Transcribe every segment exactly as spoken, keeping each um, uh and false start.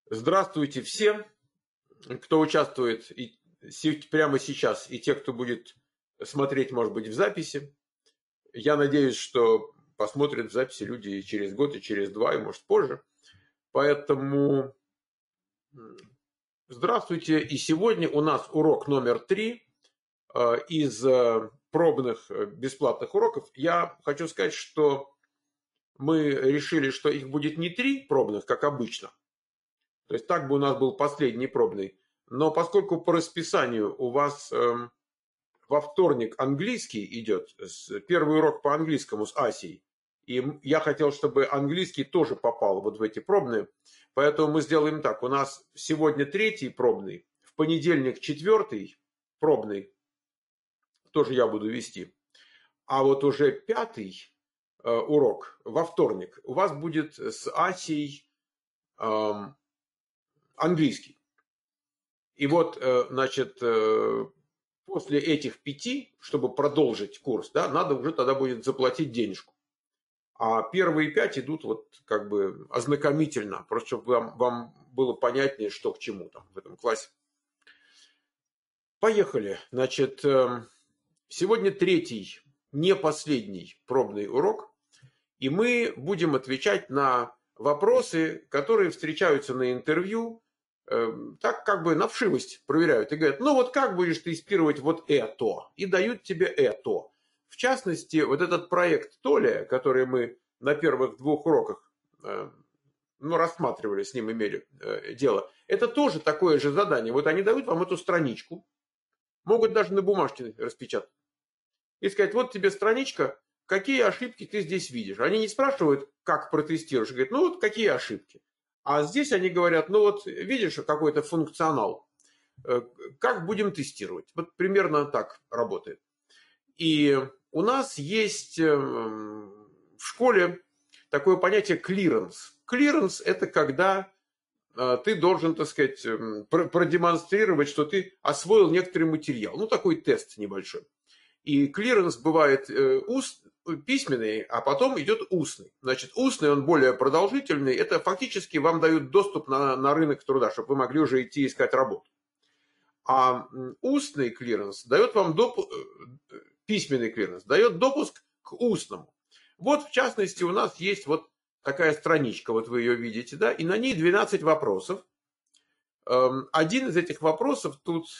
Здравствуйте всем, кто участвует и прямо сейчас, и те, кто будет смотреть, может быть, в записи. Я надеюсь, что посмотрят в записи люди и через год, и через два, и, может, позже. Поэтому здравствуйте. И сегодня у нас урок номер три из пробных бесплатных уроков. Я хочу сказать, что мы решили, что их будет не три пробных, как обычно. То есть так бы у нас был последний пробный. Но поскольку по расписанию у вас э, во вторник английский идет, первый урок по английскому с Асей, и я хотел, чтобы английский тоже попал вот в эти пробные, поэтому мы сделаем так. У нас сегодня третий пробный, в понедельник четвертый пробный, тоже я буду вести. А вот уже пятый э, урок во вторник у вас будет с Асей э, английский. И вот, значит, после этих пяти, чтобы продолжить курс, да, надо уже тогда будет заплатить денежку. А первые пять идут вот как бы ознакомительно, просто чтобы вам, вам было понятнее, что к чему там в этом классе. Поехали. Значит, сегодня третий, не последний пробный урок, и мы будем отвечать на вопросы, которые встречаются на интервью, так как бы на вшивость проверяют и говорят, ну вот как будешь тестировать вот это, и дают тебе это. В частности, вот этот проект Толя, который мы на первых двух уроках ну, рассматривали, с ним имели дело, это тоже такое же задание. Вот они дают вам эту страничку, могут даже на бумажке распечатать, и сказать, вот тебе страничка, какие ошибки ты здесь видишь. Они не спрашивают, как протестируешь, говорят, ну вот какие ошибки. А здесь они говорят, ну вот видишь какой-то функционал, как будем тестировать? Вот примерно так работает. И у нас есть в школе такое понятие клиренс. Клиренс – это когда ты должен, так сказать, продемонстрировать, что ты освоил некоторый материал. Ну, такой тест небольшой. И клиренс бывает уст, письменный, а потом идет устный. Значит, устный, он более продолжительный. Это фактически вам дают доступ на, на рынок труда, чтобы вы могли уже идти искать работу. А устный клиренс дает вам допуск, письменный клиренс дает допуск к устному. Вот, в частности, у нас есть вот такая страничка, вот вы ее видите, да, и на ней двенадцать вопросов. Один из этих вопросов тут...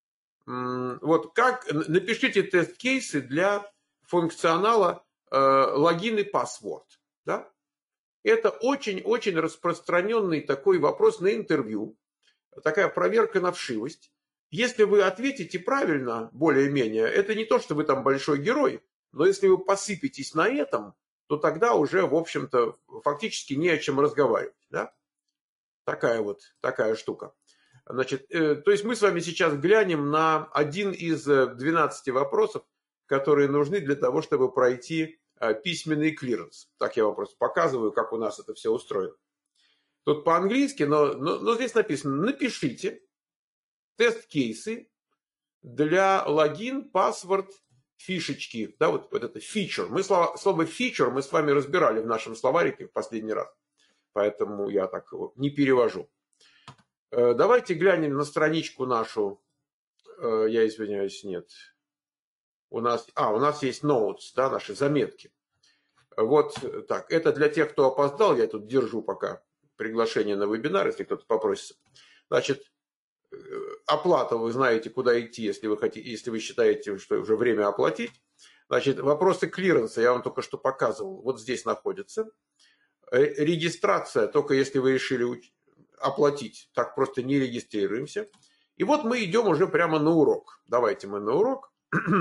Вот как напишите тест-кейсы для функционала э, логин и паспорт. Да? Это очень-очень распространенный такой вопрос на интервью, такая проверка на вшивость. Если вы ответите правильно, более-менее, это не то, что вы там большой герой, но если вы посыпетесь на этом, то тогда уже, в общем-то, фактически не о чем разговаривать. Да? Такая вот такая штука. Значит, э, то есть мы с вами сейчас глянем на один из двенадцати вопросов, которые нужны для того, чтобы пройти э, письменный клиренс. Так я вам просто показываю, как у нас это все устроено. Тут по-английски, но, но, но здесь написано, напишите тест-кейсы для логин, паспорт, фишечки. Да, вот, вот это feature. Мы слово, слово feature мы с вами разбирали в нашем словарике в последний раз. Поэтому я так его не перевожу. Давайте глянем на страничку нашу. Я извиняюсь, нет. У нас, а, у нас есть notes, да, наши заметки. Вот так. Это для тех, кто опоздал. Я тут держу пока приглашение на вебинар, если кто-то попросится. Значит, оплата, вы знаете, куда идти, если вы хотите, если вы считаете, что уже время оплатить. Значит, вопросы клиренса я вам только что показывал. Вот здесь находятся. Регистрация, только если вы решили учить. Оплатить. Так просто не регистрируемся. И вот мы идем уже прямо на урок. Давайте мы на урок.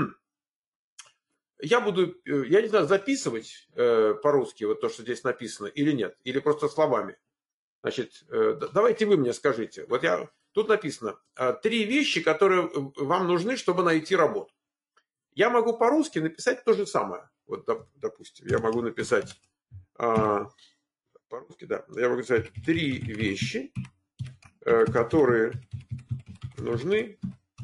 Я буду, я не знаю, записывать э, по-русски вот то, что здесь написано, или нет. Или просто словами. Значит, э, давайте вы мне скажите. Вот я, тут написано э, три вещи, которые вам нужны, чтобы найти работу. Я могу по-русски написать то же самое. Вот, допустим, я могу написать... Э, По-русски, да. Я могу сказать три вещи, которые нужны,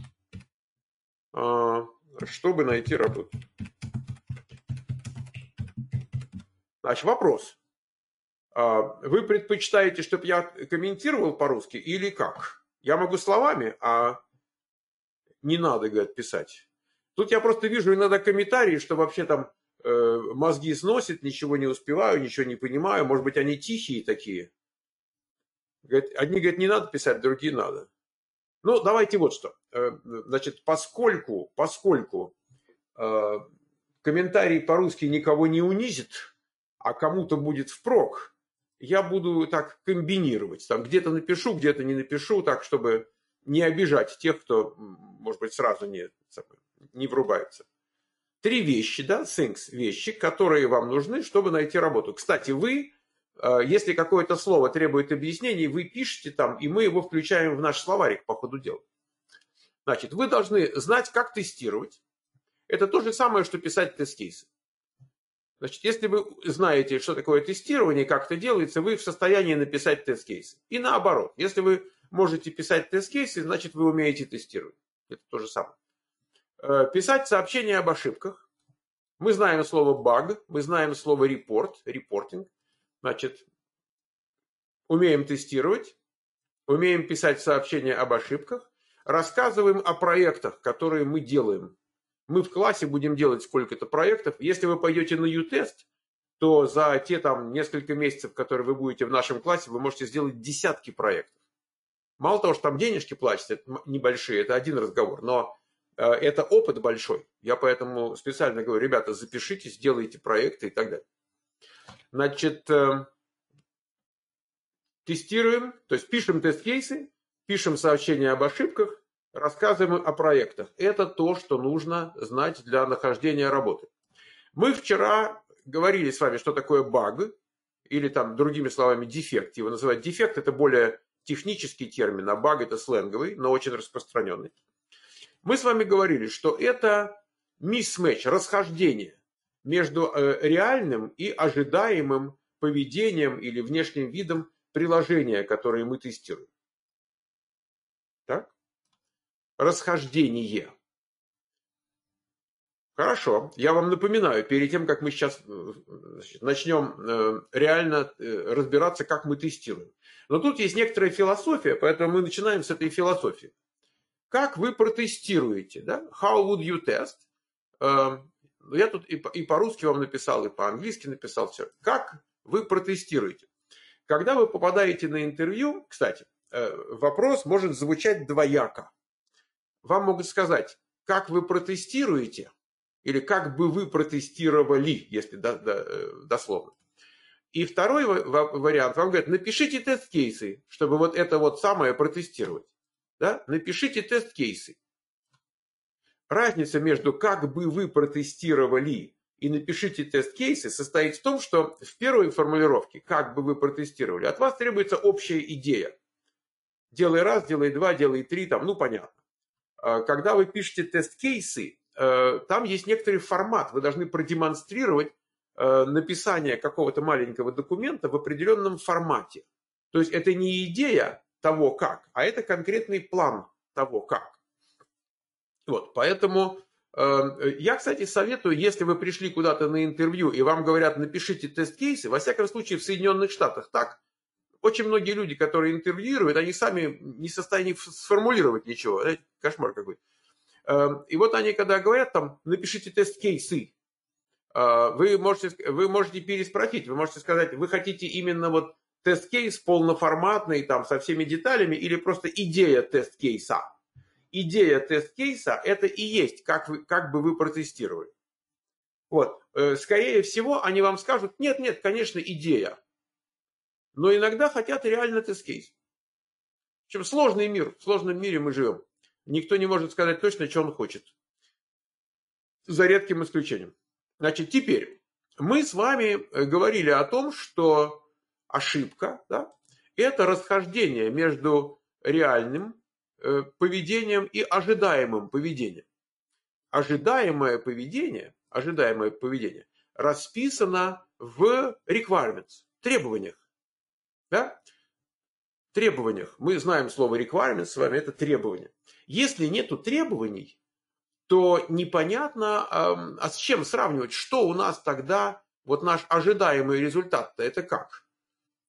чтобы найти работу. Значит, вопрос. Вы предпочитаете, чтобы я комментировал по-русски или как? Я могу словами, а не надо, говорят, писать. Тут я просто вижу иногда комментарии, что вообще там э, мозги сносит, ничего не успеваю, ничего не понимаю. Может быть, они тихие такие. Говорят, одни говорят, не надо писать, другие надо. Ну, давайте вот что. Значит, поскольку, поскольку э, комментарий по-русски никого не унизит, а кому-то будет впрок, я буду так комбинировать. Там где-то напишу, где-то не напишу, так, чтобы не обижать тех, кто, может быть, сразу не, не врубается. Три вещи, да, things, вещи, которые вам нужны, чтобы найти работу. Кстати, вы, если какое-то слово требует объяснений, вы пишете там, и мы его включаем в наш словарик по ходу дела. Значит, вы должны знать, как тестировать. Это то же самое, что писать тест-кейсы. Значит, если вы знаете, что такое тестирование, как это делается, вы в состоянии написать тест-кейсы. И наоборот, если вы можете писать тест-кейсы, значит, вы умеете тестировать. Это то же самое. Писать сообщения об ошибках. Мы знаем слово баг, мы знаем слово report, reporting. Значит, умеем тестировать, умеем писать сообщения об ошибках, рассказываем о проектах, которые мы делаем. Мы в классе будем делать сколько-то проектов. Если вы пойдете на ю-тест, то за те там несколько месяцев, которые вы будете в нашем классе, вы можете сделать десятки проектов. Мало того, что там денежки платят, это небольшие, это один разговор, но э, это опыт большой. Я поэтому специально говорю, ребята, запишитесь, делайте проекты и так далее. Значит, э, тестируем, то есть пишем тест-кейсы, пишем сообщения об ошибках, рассказываем о проектах. Это то, что нужно знать для нахождения работы. Мы вчера говорили с вами, что такое баг, или там другими словами дефект. Его называют дефект, это более технический термин, а баг это сленговый, но очень распространенный. Мы с вами говорили, что это мисс-мэч, расхождение между реальным и ожидаемым поведением или внешним видом приложения, которое мы тестируем. Так? Расхождение. Хорошо, я вам напоминаю, перед тем, как мы сейчас значит, начнем реально разбираться, как мы тестируем. Но тут есть некоторая философия, поэтому мы начинаем с этой философии. Как вы протестируете? Да? How would you test? Я тут и по-русски вам написал, и по-английски написал все. Как вы протестируете? Когда вы попадаете на интервью, кстати, вопрос может звучать двояко. Вам могут сказать, как вы протестируете, или как бы вы протестировали, если дословно. И второй вариант, вам говорят, напишите тест-кейсы, чтобы вот это вот самое протестировать. Да? Напишите тест-кейсы. Разница между как бы вы протестировали и напишите тест-кейсы состоит в том, что в первой формулировке, как бы вы протестировали, от вас требуется общая идея. Делай раз, делай два, делай три, там, ну понятно. Когда вы пишете тест-кейсы, там есть некоторый формат. Вы должны продемонстрировать написание какого-то маленького документа в определенном формате. То есть это не идея того как, а это конкретный план того как. Вот, поэтому я, кстати, советую, если вы пришли куда-то на интервью и вам говорят, напишите тест-кейсы, во всяком случае в Соединенных Штатах так, очень многие люди, которые интервьюируют, они сами не в состоянии сформулировать ничего. Кошмар какой. И вот они, когда говорят, там, напишите тест-кейсы, вы можете, вы можете переспросить, вы можете сказать, вы хотите именно вот тест-кейс полноформатный, там, со всеми деталями, или просто идея тест-кейса. Идея тест-кейса – это и есть, как, вы, как бы вы протестировали. Вот. Скорее всего, они вам скажут, нет, нет, конечно, идея. Но иногда хотят реально тест-кейс. В общем, сложный мир, в сложном мире мы живем. Никто не может сказать точно, что он хочет. За редким исключением. Значит, теперь мы с вами говорили о том, что ошибка, да, это расхождение между реальным э, поведением и ожидаемым поведением. Ожидаемое поведение, ожидаемое поведение расписано в requirements, требованиях. Да? Требованиях. Мы знаем слово requirements с вами, это требования. Если нету требований, то непонятно, а с чем сравнивать, что у нас тогда, вот наш ожидаемый результат-то, это как?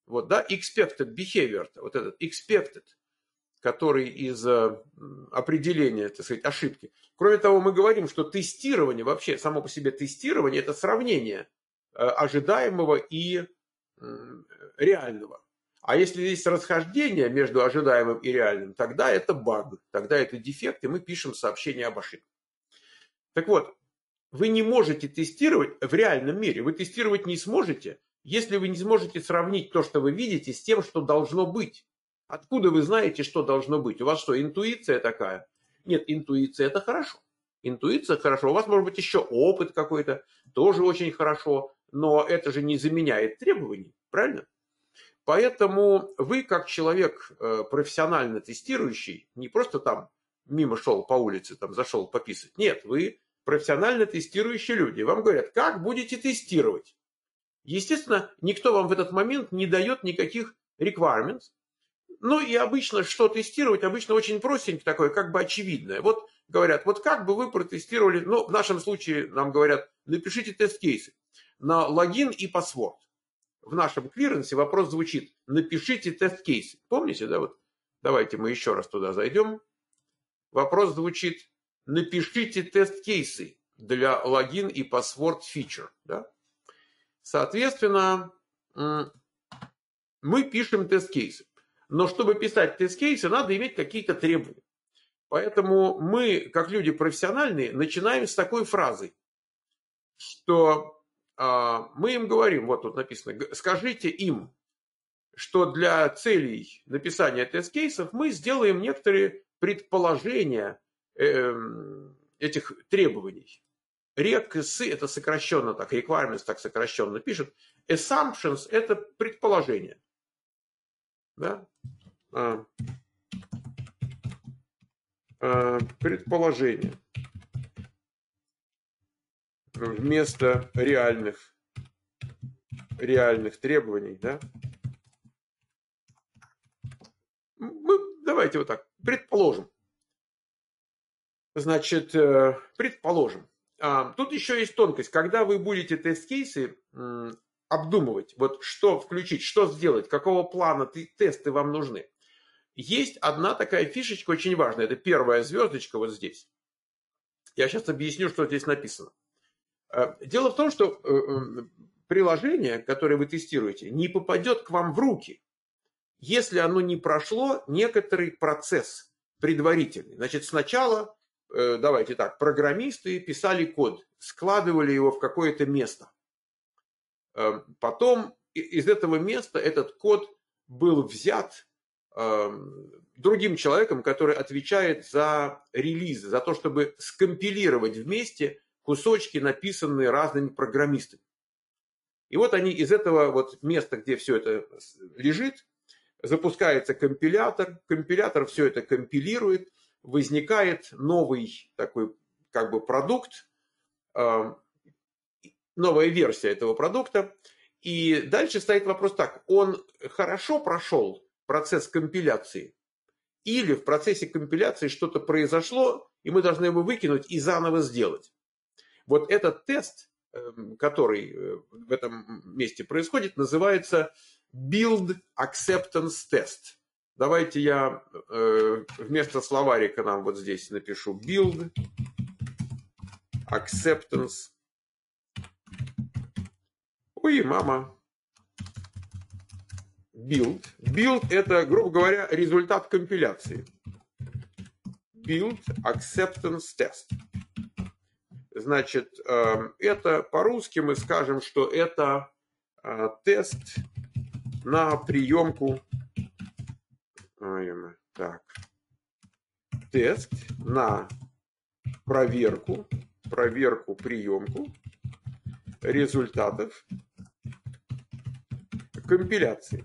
Вот, да, expected behavior, вот этот expected, который из определения, так сказать, ошибки. Кроме того, мы говорим, что тестирование, вообще само по себе тестирование, это сравнение ожидаемого и реального. А если есть расхождение между ожидаемым и реальным, тогда это баг, тогда это дефект, и мы пишем сообщение об ошибке. Так вот, вы не можете тестировать в реальном мире, вы тестировать не сможете, если вы не сможете сравнить то, что вы видите, с тем, что должно быть. Откуда вы знаете, что должно быть? У вас что, интуиция такая? Нет, интуиция это хорошо. Интуиция хорошо. У вас может быть еще опыт какой-то, тоже очень хорошо, но это же не заменяет требований, правильно? Поэтому вы, как человек профессионально тестирующий, не просто там мимо шел по улице, там зашел пописать. Нет, вы профессионально тестирующие люди. Вам говорят, как будете тестировать. Естественно, никто вам в этот момент не дает никаких requirements. Ну и обычно, что тестировать, обычно очень простенькое такое, как бы очевидное. Вот говорят, вот как бы вы протестировали, ну в нашем случае нам говорят, напишите тест-кейсы на логин и паспорт. В нашем клиренсе вопрос звучит, напишите тест-кейсы. Помните, да? Вот давайте мы еще раз туда зайдем. Вопрос звучит, напишите тест-кейсы для логин и паспорт фичер. Да? Соответственно, мы пишем тест-кейсы. Но чтобы писать тест-кейсы, надо иметь какие-то требования. Поэтому мы, как люди профессиональные, начинаем с такой фразы, что а, мы им говорим, вот тут написано, скажите им, что для целей написания тест-кейсов мы сделаем некоторые предположения э, этих требований. рек эс это сокращенно так, requirements так сокращенно пишет. Assumptions это предположение. Да? А, а, предположение вместо реальных, реальных требований. Да? Мы, давайте вот так, предположим. Значит, предположим. А, тут еще есть тонкость. Когда вы будете тест-кейсы м, обдумывать, вот что включить, что сделать, какого плана тесты вам нужны. Есть одна такая фишечка очень важная. Это первая звездочка вот здесь. Я сейчас объясню, что здесь написано. Дело в том, что приложение, которое вы тестируете, не попадет к вам в руки, если оно не прошло некоторый процесс предварительный. Значит, сначала, давайте так, программисты писали код, складывали его в какое-то место. Потом из этого места этот код был взят другим человеком, который отвечает за релиз, за то, чтобы скомпилировать вместе кусочки, написанные разными программистами. И вот они из этого вот места, где все это лежит, запускается компилятор, компилятор все это компилирует, возникает новый такой как бы продукт, новая версия этого продукта. И дальше стоит вопрос так, он хорошо прошел процесс компиляции, или в процессе компиляции что-то произошло, и мы должны его выкинуть и заново сделать. Вот этот тест, который в этом месте происходит, называется Build Acceptance Test. Давайте я вместо словарика нам вот здесь напишу Build Acceptance. Ой, мама. Build. Build это, грубо говоря, результат компиляции. Build Acceptance Test. Значит, это по-русски мы скажем, что это тест на приемку. Так. Тест на проверку, проверку, приемку результатов компиляции.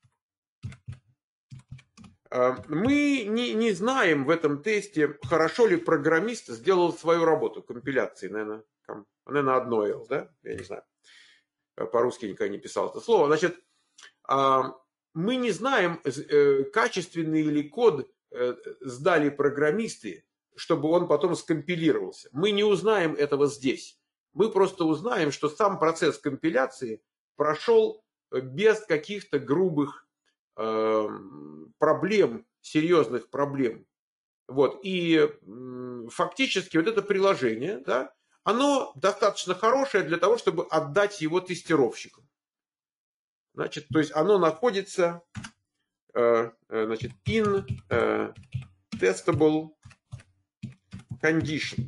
Мы не, не знаем в этом тесте, хорошо ли программист сделал свою работу компиляции. Наверное, наверное одно L, да? Я не знаю. По-русски никогда не писал это слово. Значит, мы не знаем, качественный ли код сдали программисты, чтобы он потом скомпилировался. Мы не узнаем этого здесь. Мы просто узнаем, что сам процесс компиляции прошел без каких-то грубых э, проблем, серьезных проблем. Вот. И фактически вот это приложение, да, оно достаточно хорошее для того, чтобы отдать его тестировщикам. Значит, то есть оно находится э, значит, in э, testable condition.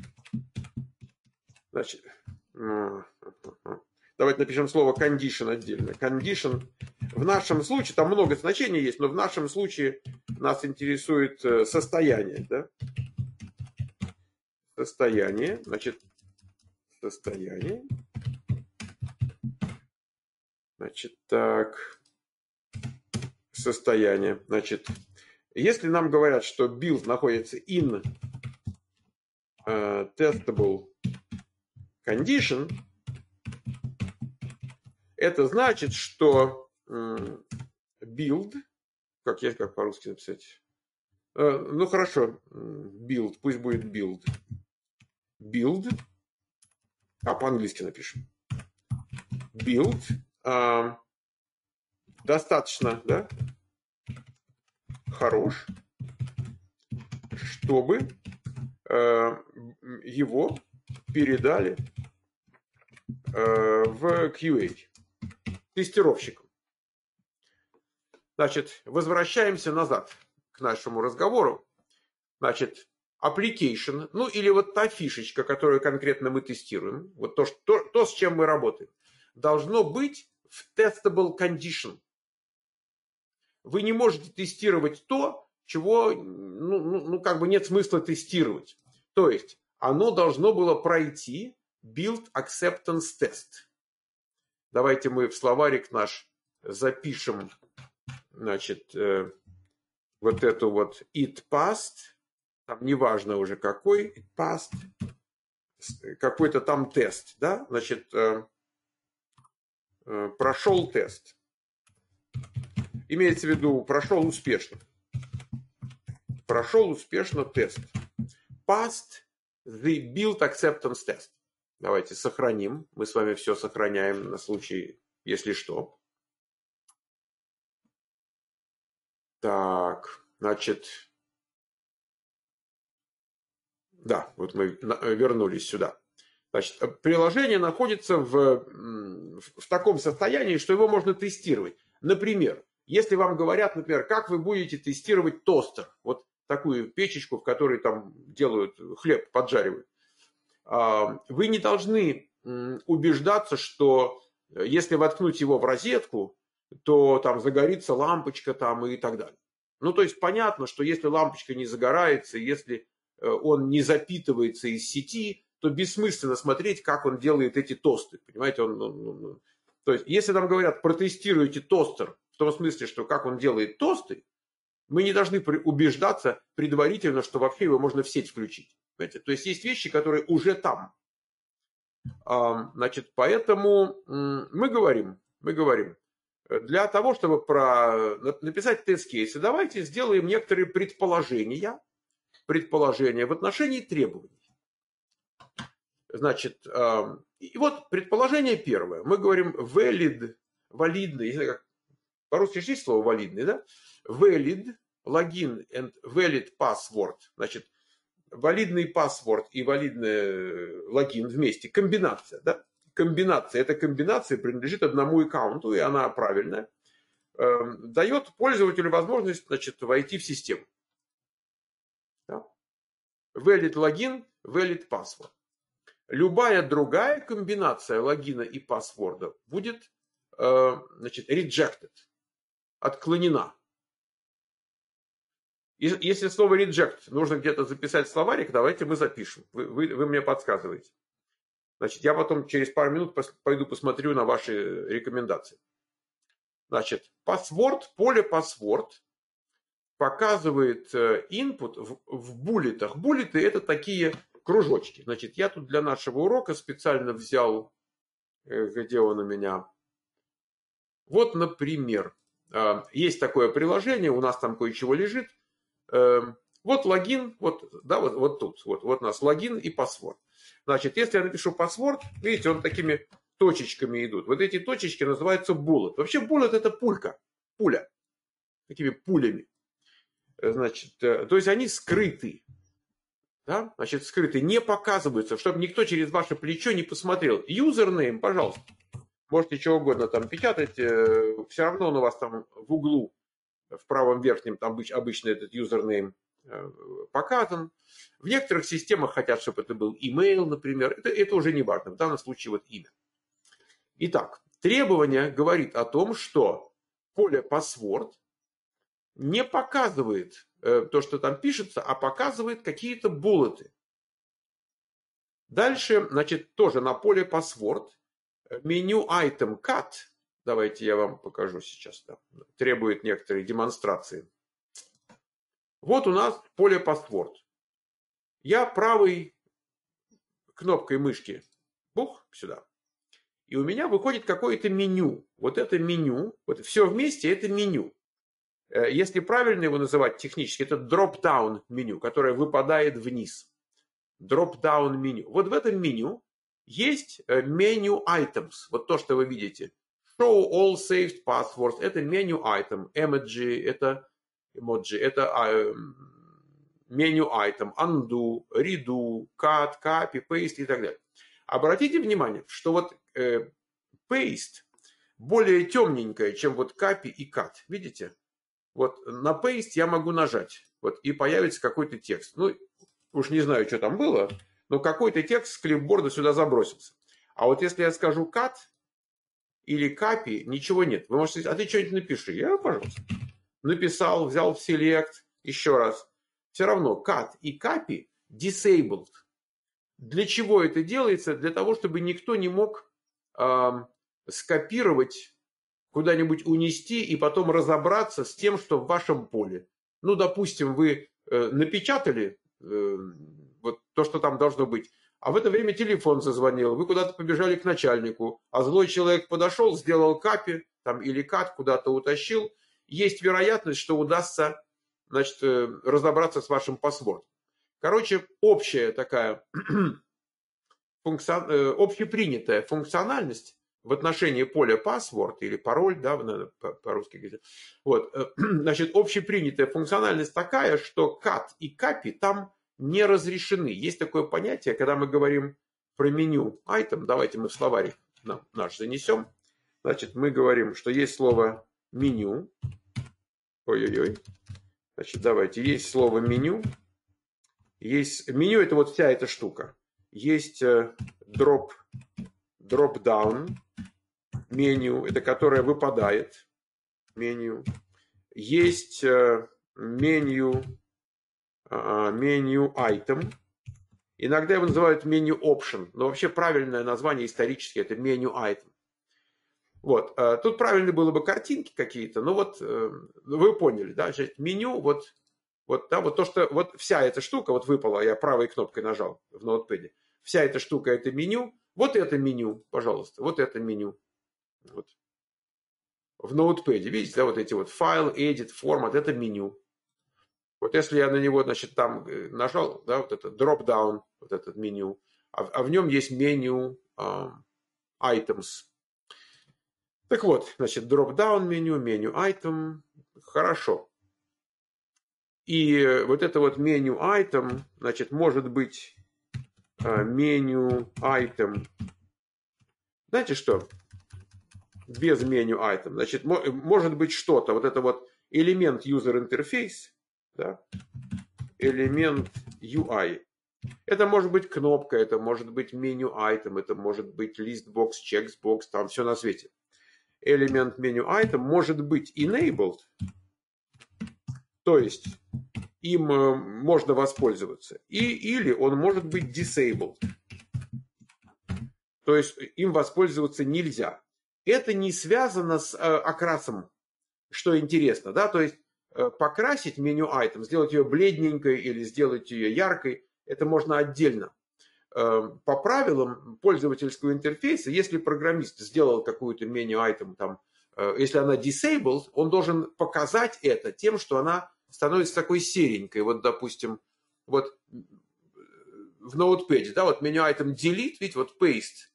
Значит, давайте напишем слово condition отдельно. Condition в нашем случае, там много значений есть, но в нашем случае нас интересует состояние. Да? Состояние, значит, состояние. Значит, так, состояние. Значит, если нам говорят, что build находится in uh, testable condition, это значит, что um, build, как я как по-русски написать, uh, ну хорошо, build, пусть будет build, build, а по-английски напишем, build uh, достаточно, да, хорош, чтобы э, его передали э, в кью эй, тестировщикам. Значит, возвращаемся назад к нашему разговору. Значит, application, ну или вот та фишечка, которую конкретно мы тестируем, вот то, что, то, с чем мы работаем, должно быть в testable condition. Вы не можете тестировать то, чего ну, ну, ну, как бы нет смысла тестировать. То есть оно должно было пройти build acceptance test. Давайте мы в словарик наш запишем, значит, э, вот эту вот it passed, там неважно уже какой it passed, какой-то там тест, да, значит, э, э, прошел тест. Имеется в виду, прошел успешно. Прошел успешно тест. Passed the build acceptance test. Давайте сохраним. Мы с вами все сохраняем на случай, если что. Так, значит, да, вот мы вернулись сюда. Значит, приложение находится в, в таком состоянии, что его можно тестировать. Например, если вам говорят, например, как вы будете тестировать тостер, вот такую печечку, в которой там делают хлеб, поджаривают, вы не должны убеждаться, что если воткнуть его в розетку, то там загорится лампочка там и так далее. Ну, то есть понятно, что если лампочка не загорается, если он не запитывается из сети, то бессмысленно смотреть, как он делает эти тосты. Понимаете, он, он, он, то есть если нам говорят, протестируйте тостер, в том смысле, что как он делает тосты, мы не должны убеждаться предварительно, что вообще его можно в сеть включить. Понимаете? То есть есть вещи, которые уже там. Значит, поэтому мы говорим, мы говорим, для того, чтобы про, написать тест-кейсы, давайте сделаем некоторые предположения, предположения в отношении требований. Значит, и вот предположение первое. Мы говорим valid, валидный, не знаю, как по-русски есть слово валидный, да? Valid, login and valid password. Значит, валидный паспорт и валидный логин вместе. Комбинация, да? Комбинация. Эта комбинация принадлежит одному аккаунту, и она правильная. Э, дает пользователю возможность, значит, войти в систему. Да? Valid логин, valid password. Любая другая комбинация логина и паспорта будет, э, значит, rejected. Отклонена. Если слово reject нужно где-то записать в словарик, давайте мы запишем. Вы, вы, вы мне подсказываете. Значит, я потом через пару минут пойду посмотрю на ваши рекомендации. Значит, password, поле password показывает input в, в буллетах. Буллеты это такие кружочки. Значит, я тут для нашего урока специально взял, где он у меня. Вот, например, есть такое приложение, у нас там кое-чего лежит. Вот логин, вот, да, вот, вот тут, вот, вот у нас логин и паспорт. Значит, если я напишу паспорт, видите, он такими точечками идут. Вот эти точечки называются bullet. Вообще bullet это пулька, пуля, такими пулями. Значит, то есть они скрыты. Да? Значит, скрыты, не показываются, чтобы никто через ваше плечо не посмотрел. Юзернейм, пожалуйста. Можете чего угодно там печатать, все равно он у вас там в углу, в правом верхнем, там обычно этот юзернейм показан. В некоторых системах хотят, чтобы это был email, например. Это, это уже не важно. В данном случае вот имя. Итак, требование говорит о том, что поле password не показывает то, что там пишется, а показывает какие-то буллеты. Дальше, значит, тоже на поле password меню item cut, давайте я вам покажу сейчас, да, требует некоторые демонстрации. Вот у нас поле password. Я правой кнопкой мышки, бух, сюда. И у меня выходит какое-то меню. Вот это меню, вот все вместе это меню. Если правильно его называть технически, это drop-down меню, которое выпадает вниз. Drop-down меню. Вот в этом меню есть меню items. Вот то, что вы видите. Show all saved passwords. Это меню item. Emoji. Это emoji. Это меню item. Undo, redo, cut, copy, paste и так далее. Обратите внимание, что вот э, paste более темненькое, чем вот copy и cut. Видите? Вот на paste я могу нажать, вот, и появится какой-то текст. Ну, уж не знаю, что там было, но какой-то текст с клипборда сюда забросился. А вот если я скажу cut или copy, ничего нет. Вы можете сказать, а ты что-нибудь напиши. Я, пожалуйста. Написал, взял в select, еще раз. Все равно cut и copy disabled. Для чего это делается? Для того, чтобы никто не мог э, скопировать, куда-нибудь унести и потом разобраться с тем, что в вашем поле. Ну, допустим, вы э, напечатали э, вот то, что там должно быть, а в это время телефон зазвонил, вы куда-то побежали к начальнику, а злой человек подошел, сделал капи там, или кат, куда-то утащил. Есть вероятность, что удастся, значит, э, разобраться с вашим password. Короче, общая такая функцион... э, общепринятая функциональность в отношении поля password или пароль, да, по-русски говорить. Вот, значит, общепринятая функциональность такая, что cut и copy там не разрешены. Есть такое понятие, когда мы говорим про меню item, давайте мы в словарик наш занесем. Значит, мы говорим, что есть слово меню. Ой-ой-ой. Значит, давайте, есть слово меню. Есть меню, это вот вся эта штука. Есть drop, drop down меню, это которое выпадает меню. Есть меню, меню item. Иногда его называют меню option, но вообще правильное название исторически это меню item. Вот, тут правильно было бы картинки какие-то, но вот вы поняли, да, меню, вот, вот, да, вот то, что вот вся эта штука вот выпала, я правой кнопкой нажал в ноутпэде, вся эта штука это меню, вот это меню, пожалуйста, вот это меню. Вот. В ноутпэде, видите, да, вот эти вот файл, edit, формат, это меню. Вот если я на него, значит, там нажал, да, вот это drop-down, вот этот меню, а, а в нем есть меню um, items. Так вот, значит, drop-down меню, меню item, хорошо. И вот это вот меню item, значит, может быть uh, меню item. Знаете что? Без меню item. Значит, может быть что-то, вот это вот элемент user interface, да, элемент ю ай. Это может быть кнопка, это может быть меню item, это может быть listbox, checkbox, там все на свете. Элемент меню item может быть enabled, то есть им можно воспользоваться, и, или он может быть disabled, то есть им воспользоваться нельзя. Это не связано с э, окрасом, что интересно, да, то есть э, покрасить меню item, сделать ее бледненькой или сделать ее яркой, это можно отдельно. Э, по правилам пользовательского интерфейса, если программист сделал какую-то меню item, там, э, если она disabled, он должен показать это тем, что она становится такой серенькой. Вот, допустим, вот в ноутпэде, да, вот меню item delete, ведь вот paste.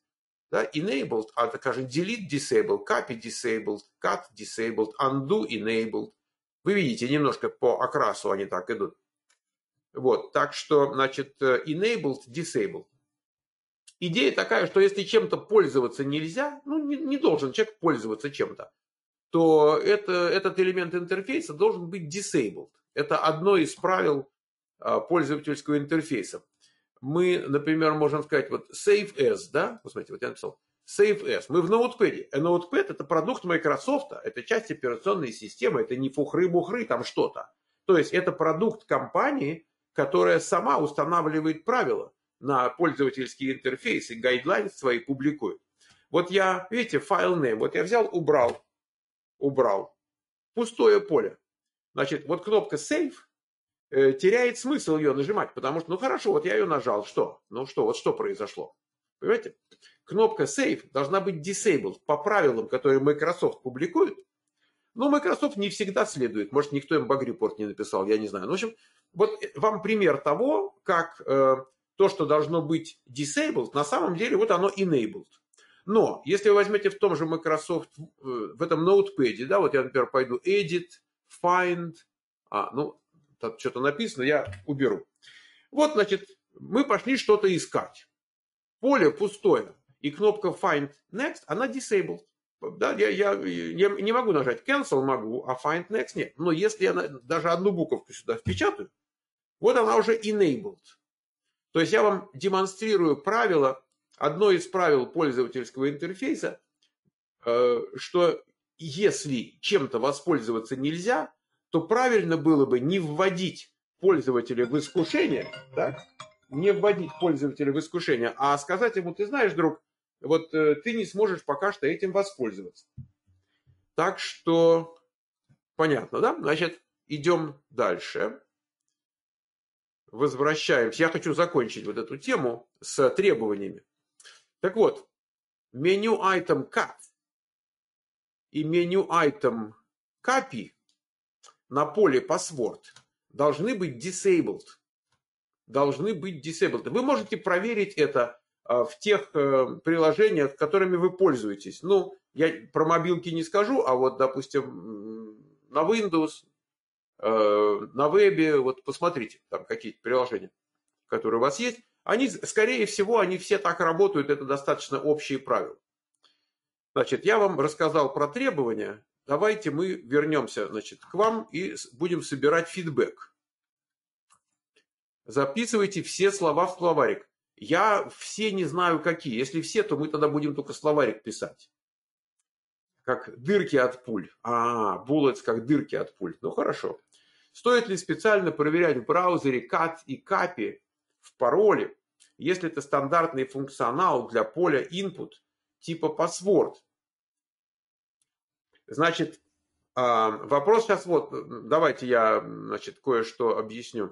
Да? Enabled, а, так скажем, delete disabled, copy disabled, cut disabled, undo enabled. Вы видите, немножко по окрасу они так идут. Вот, так что, значит, enabled, disabled. Идея такая, что если чем-то пользоваться нельзя, ну, не, не должен человек пользоваться чем-то, то это, этот элемент интерфейса должен быть disabled. Это одно из правил а, пользовательского интерфейса. Мы, например, можем сказать, вот save as, да, посмотрите, вот я написал save as. Мы в Notepad. А Notepad это продукт Microsoft, это часть операционной системы, это не фухры-мухры, там что-то. То есть это продукт компании, которая сама устанавливает правила на пользовательские интерфейсы, гайдлайны свои публикует. Вот я, видите, файл name, вот я взял, убрал, убрал. Пустое поле. Значит, вот кнопка Save э, теряет смысл ее нажимать, потому что, ну хорошо, вот я ее нажал, что? Ну что, вот что произошло? Понимаете? Кнопка Save должна быть disabled по правилам, которые Microsoft публикует. Но Microsoft не всегда следует. Может, никто им баг-репорт не написал, я не знаю. Ну, в общем, вот вам пример того, как э, то, что должно быть disabled, на самом деле вот оно enabled. Но если вы возьмете в том же Microsoft, э, в этом Notepad, да, вот я, например, пойду edit, find, а, ну, тут что-то написано, я уберу. Вот, значит, мы пошли что-то искать. Поле пустое, и кнопка find next, она disabled. Да, я, я, я не могу нажать cancel, могу, а find next нет. Но если я даже одну буковку сюда впечатаю, вот она уже enabled. То есть я вам демонстрирую правило, одно из правил пользовательского интерфейса, что если чем-то воспользоваться нельзя, то правильно было бы не вводить пользователя в искушение, так? не вводить пользователя в искушение, а сказать ему, ты знаешь, друг, вот ты не сможешь пока что этим воспользоваться. Так что понятно, да? Значит, идем дальше. Возвращаемся. Я хочу закончить вот эту тему с требованиями. Так вот, меню item cut и меню item copy на поле password должны быть disabled. Должны быть disabled. Вы можете проверить это в тех приложениях, которыми вы пользуетесь. Ну, я про мобилки не скажу, а вот, допустим, на Windows, на вебе, вот посмотрите, там какие-то приложения, которые у вас есть. Они, скорее всего, они все так работают, это достаточно общие правила. Значит, я вам рассказал про требования. Давайте мы вернемся, значит, к вам и будем собирать фидбэк. Записывайте все слова в словарик. Я все не знаю какие. Если все, то мы тогда будем только словарик писать. Как дырки от пуль. А, bullets как дырки от пуль. Ну, хорошо. Стоит ли специально проверять в браузере cut и copy в пароле, если это стандартный функционал для поля input типа password? Значит, вопрос сейчас вот, давайте я, значит, кое-что объясню.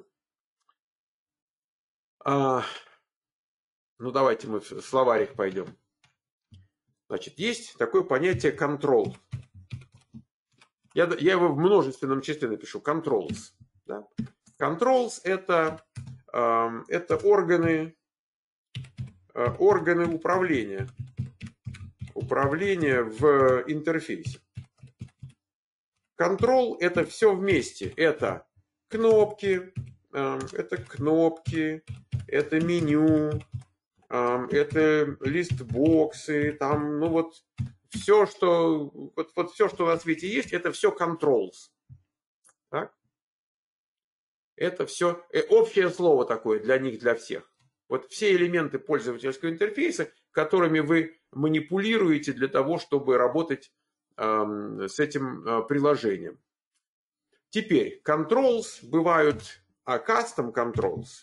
Ну, давайте мы в словарик пойдем. Значит, есть такое понятие control. Я, я его в множественном числе напишу. Controls. Да? Controls это, это органы, органы управления. Управления в интерфейсе. Control это все вместе. Это кнопки, это кнопки, это меню, это листбоксы, там, ну вот все, что вот, вот все, что на свете есть, это все controls. Так? Это все общее слово такое для них, для всех. Вот все элементы пользовательского интерфейса, которыми вы манипулируете для того, чтобы работать э, с этим э, приложением. Теперь controls бывают, а custom controls.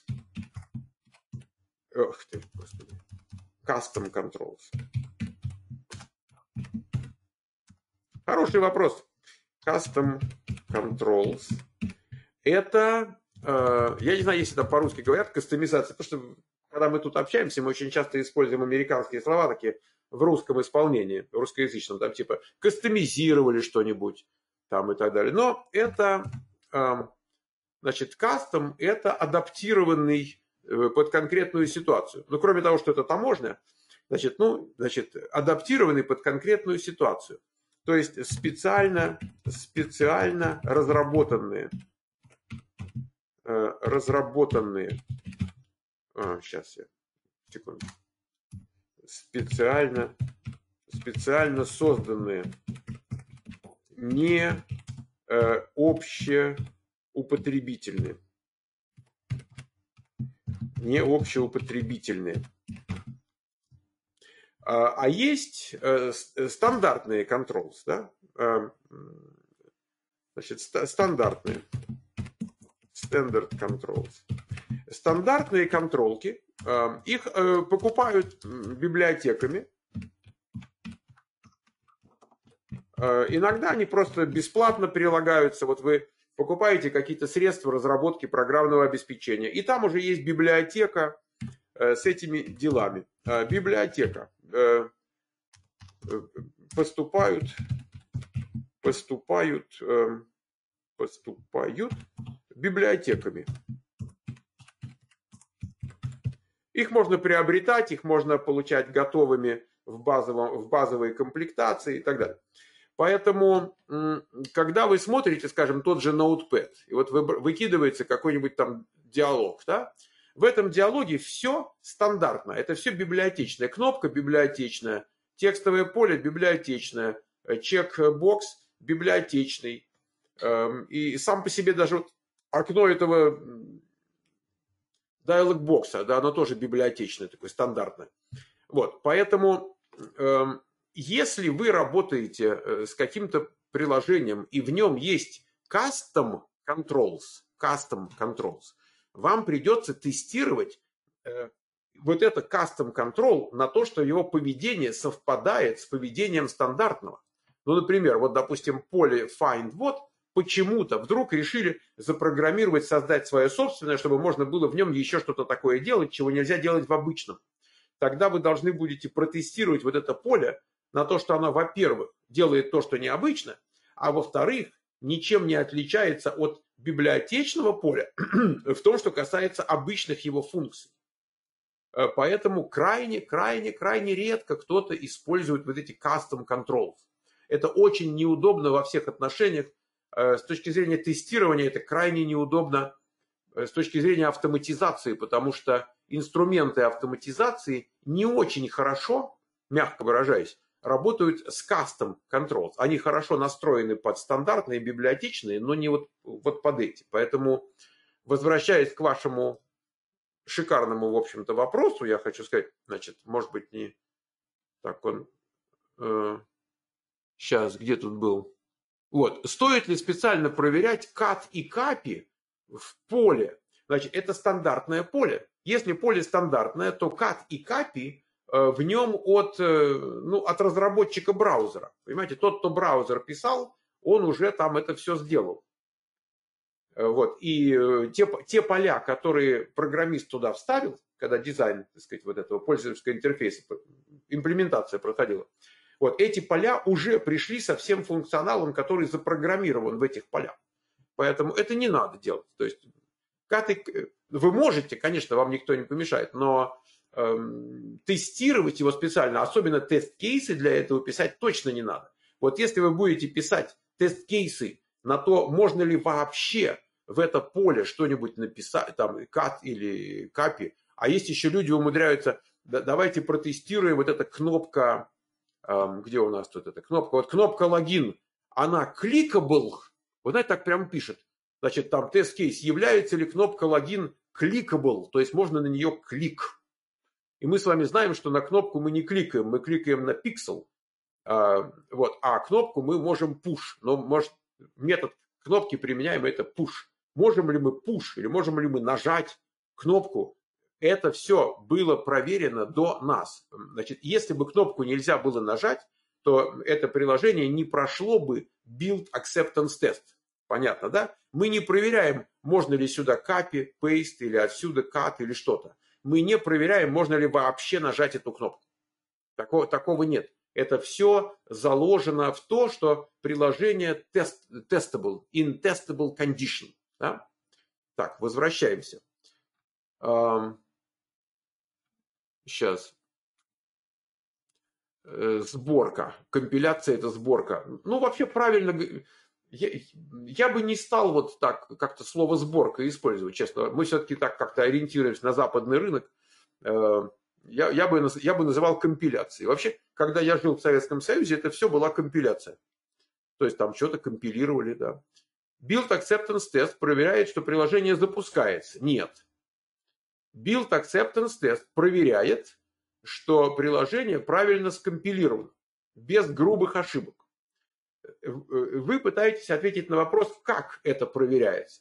Ох ты, господи. Custom controls. Хороший вопрос. Custom controls. Это, э, я не знаю, если это по-русски говорят, кастомизация. Потому что, когда мы тут общаемся, мы очень часто используем американские слова такие в русском исполнении, русскоязычном, там типа кастомизировали что-нибудь там и так далее. Но это, э, значит, custom это адаптированный под конкретную ситуацию. Но кроме того, что это таможня, Значит, ну, значит, адаптированный под конкретную ситуацию. То есть специально, специально разработанные, разработанные, а, сейчас я, секунду, специально, специально созданные, не э, общеупотребительные, не общеупотребительные. А, а есть э, стандартные controls, да? Э, значит, ст- стандартные, standard controls. Стандартные контролки, э, их э, покупают библиотеками. Э, иногда они просто бесплатно прилагаются. Вот вы покупаете какие-то средства разработки программного обеспечения, и там уже есть библиотека э, с этими делами. Э, библиотека. Э, поступают, поступают, э, поступают библиотеками. Их можно приобретать, их можно получать готовыми в, базовом, в базовой комплектации и так далее. Поэтому, когда вы смотрите, скажем, тот же Notepad, и вот выкидывается какой-нибудь там диалог, да, в этом диалоге все стандартно, это все библиотечное. Кнопка библиотечная, текстовое поле библиотечное, чекбокс библиотечный. И сам по себе даже окно этого диалог-бокса, да, оно тоже библиотечное, такое стандартное. Вот, поэтому э, если вы работаете с каким-то приложением и в нем есть custom controls, custom controls, вам придется тестировать э, вот это custom control на то, что его поведение совпадает с поведением стандартного. Ну, например, вот, допустим, поле find what почему-то вдруг решили запрограммировать, создать свое собственное, чтобы можно было в нем еще что-то такое делать, чего нельзя делать в обычном. Тогда вы должны будете протестировать вот это поле на то, что оно, во-первых, делает то, что необычно, а во-вторых, ничем не отличается от библиотечного поля в том, что касается обычных его функций. Поэтому крайне, крайне, крайне редко кто-то использует вот эти custom controls. Это очень неудобно во всех отношениях. С точки зрения тестирования это крайне неудобно с точки зрения автоматизации, потому что инструменты автоматизации не очень хорошо, мягко выражаясь, работают с custom controls. Они хорошо настроены под стандартные библиотечные, но не вот, вот под эти. Поэтому, возвращаясь к вашему шикарному, в общем-то, вопросу, я хочу сказать, значит, может быть, не так он... Э, сейчас, где тут был? Вот, стоит ли специально проверять кат и капи в поле? Значит, это стандартное поле. Если поле стандартное, то кат и капи э, в нем от, э, ну, от разработчика браузера. Понимаете, тот, кто браузер писал, он уже там это все сделал. Вот. И э, те, те поля, которые программист туда вставил, когда дизайн, так сказать, вот этого пользовательского интерфейса, имплементация проходила, вот эти поля уже пришли со всем функционалом, который запрограммирован в этих полях. Поэтому это не надо делать. То есть каты, вы можете, конечно, вам никто не помешает, но эм, тестировать его специально, особенно тест-кейсы для этого писать точно не надо. Вот если вы будете писать тест-кейсы на то, можно ли вообще в это поле что-нибудь написать, там, кат или капи, а есть еще люди умудряются, да, давайте протестируем вот эта кнопка, эм, где у нас тут эта кнопка, вот кнопка логин, она clickable, вот знаете, так прямо пишет. Значит, там тест-кейс, является ли кнопка логин clickable, то есть можно на нее клик. И мы с вами знаем, что на кнопку мы не кликаем, мы кликаем на пиксель, а, вот, а кнопку мы можем push. Но может, метод кнопки применяем это push. Можем ли мы push или можем ли мы нажать кнопку? Это все было проверено до нас. Значит, если бы кнопку нельзя было нажать, то это приложение не прошло бы build acceptance test. Понятно, да? Мы не проверяем, можно ли сюда copy, paste или отсюда cut или что-то. Мы не проверяем, можно ли вообще нажать эту кнопку. Такого, такого нет. Это все заложено в то, что приложение test, testable, in testable condition. Да? Так, возвращаемся. Сейчас. сборка. Компиляция – это сборка. Ну, вообще правильно, я, я бы не стал вот так как-то слово «сборка» использовать, честно. Мы все-таки так как-то ориентируемся на западный рынок. Я, я, бы, я бы называл компиляцией. Вообще, когда я жил в Советском Союзе, это все была компиляция. То есть там что-то компилировали, да. Build Acceptance Test проверяет, что приложение запускается. Нет. Build Acceptance Test проверяет, что приложение правильно скомпилировано, без грубых ошибок. Вы пытаетесь ответить на вопрос, как это проверяется.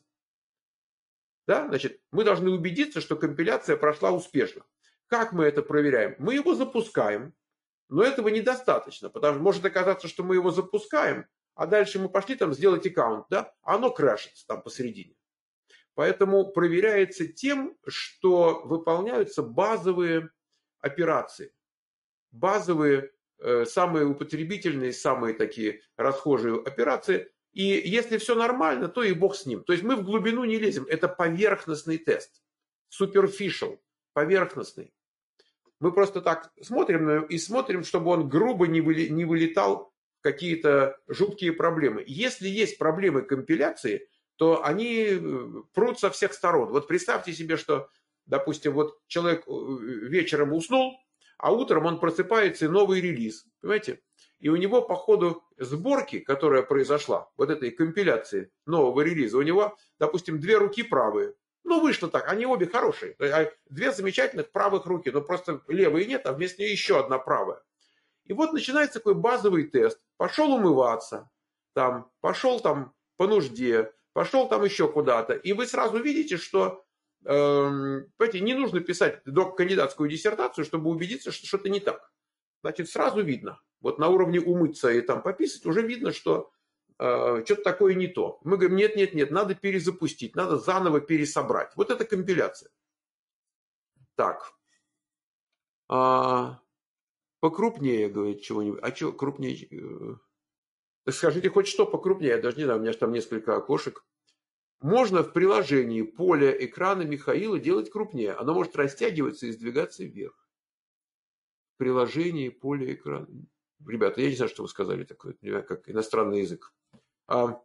Да? Значит, мы должны убедиться, что компиляция прошла успешно. Как мы это проверяем? Мы его запускаем, но этого недостаточно, потому что может оказаться, что мы его запускаем, а дальше мы пошли там сделать аккаунт, да, а оно крашится там посередине. Поэтому проверяется тем, что выполняются базовые операции. Базовые, э, самые употребительные, самые такие расхожие операции. И если все нормально, то и бог с ним. То есть мы в глубину не лезем. Это поверхностный тест. Superficial. Поверхностный. Мы просто так смотрим и смотрим, чтобы он грубо не вылетал в какие-то жуткие проблемы. Если есть проблемы компиляции, то они прут со всех сторон. Вот представьте себе, что, допустим, вот человек вечером уснул, а утром он просыпается и новый релиз. Понимаете? И у него по ходу сборки, которая произошла, вот этой компиляции нового релиза, у него, допустим, две руки правые. Ну, вышло так, они обе хорошие. Две замечательных правых руки, но просто левой нет, а вместо нее еще одна правая. И вот начинается такой базовый тест. Пошел умываться, там, пошел там по нужде, пошел там еще куда-то. И вы сразу видите, что э, понимаете, не нужно писать кандидатскую диссертацию, чтобы убедиться, что что-то не так. Значит, сразу видно. Вот на уровне умыться и там пописать уже видно, что Uh, что-то такое не то. Мы говорим, нет, нет, нет, надо перезапустить, надо заново пересобрать. Вот это компиляция. Так. А, покрупнее, говорит, чего-нибудь. А что крупнее? Так скажите хоть что покрупнее. Я даже не знаю, у меня же там несколько окошек. Можно в приложении поле экрана Михаила делать крупнее. Оно может растягиваться и сдвигаться вверх. В приложении поле экрана. Ребята, я не знаю, что вы сказали такое, как иностранный язык. А,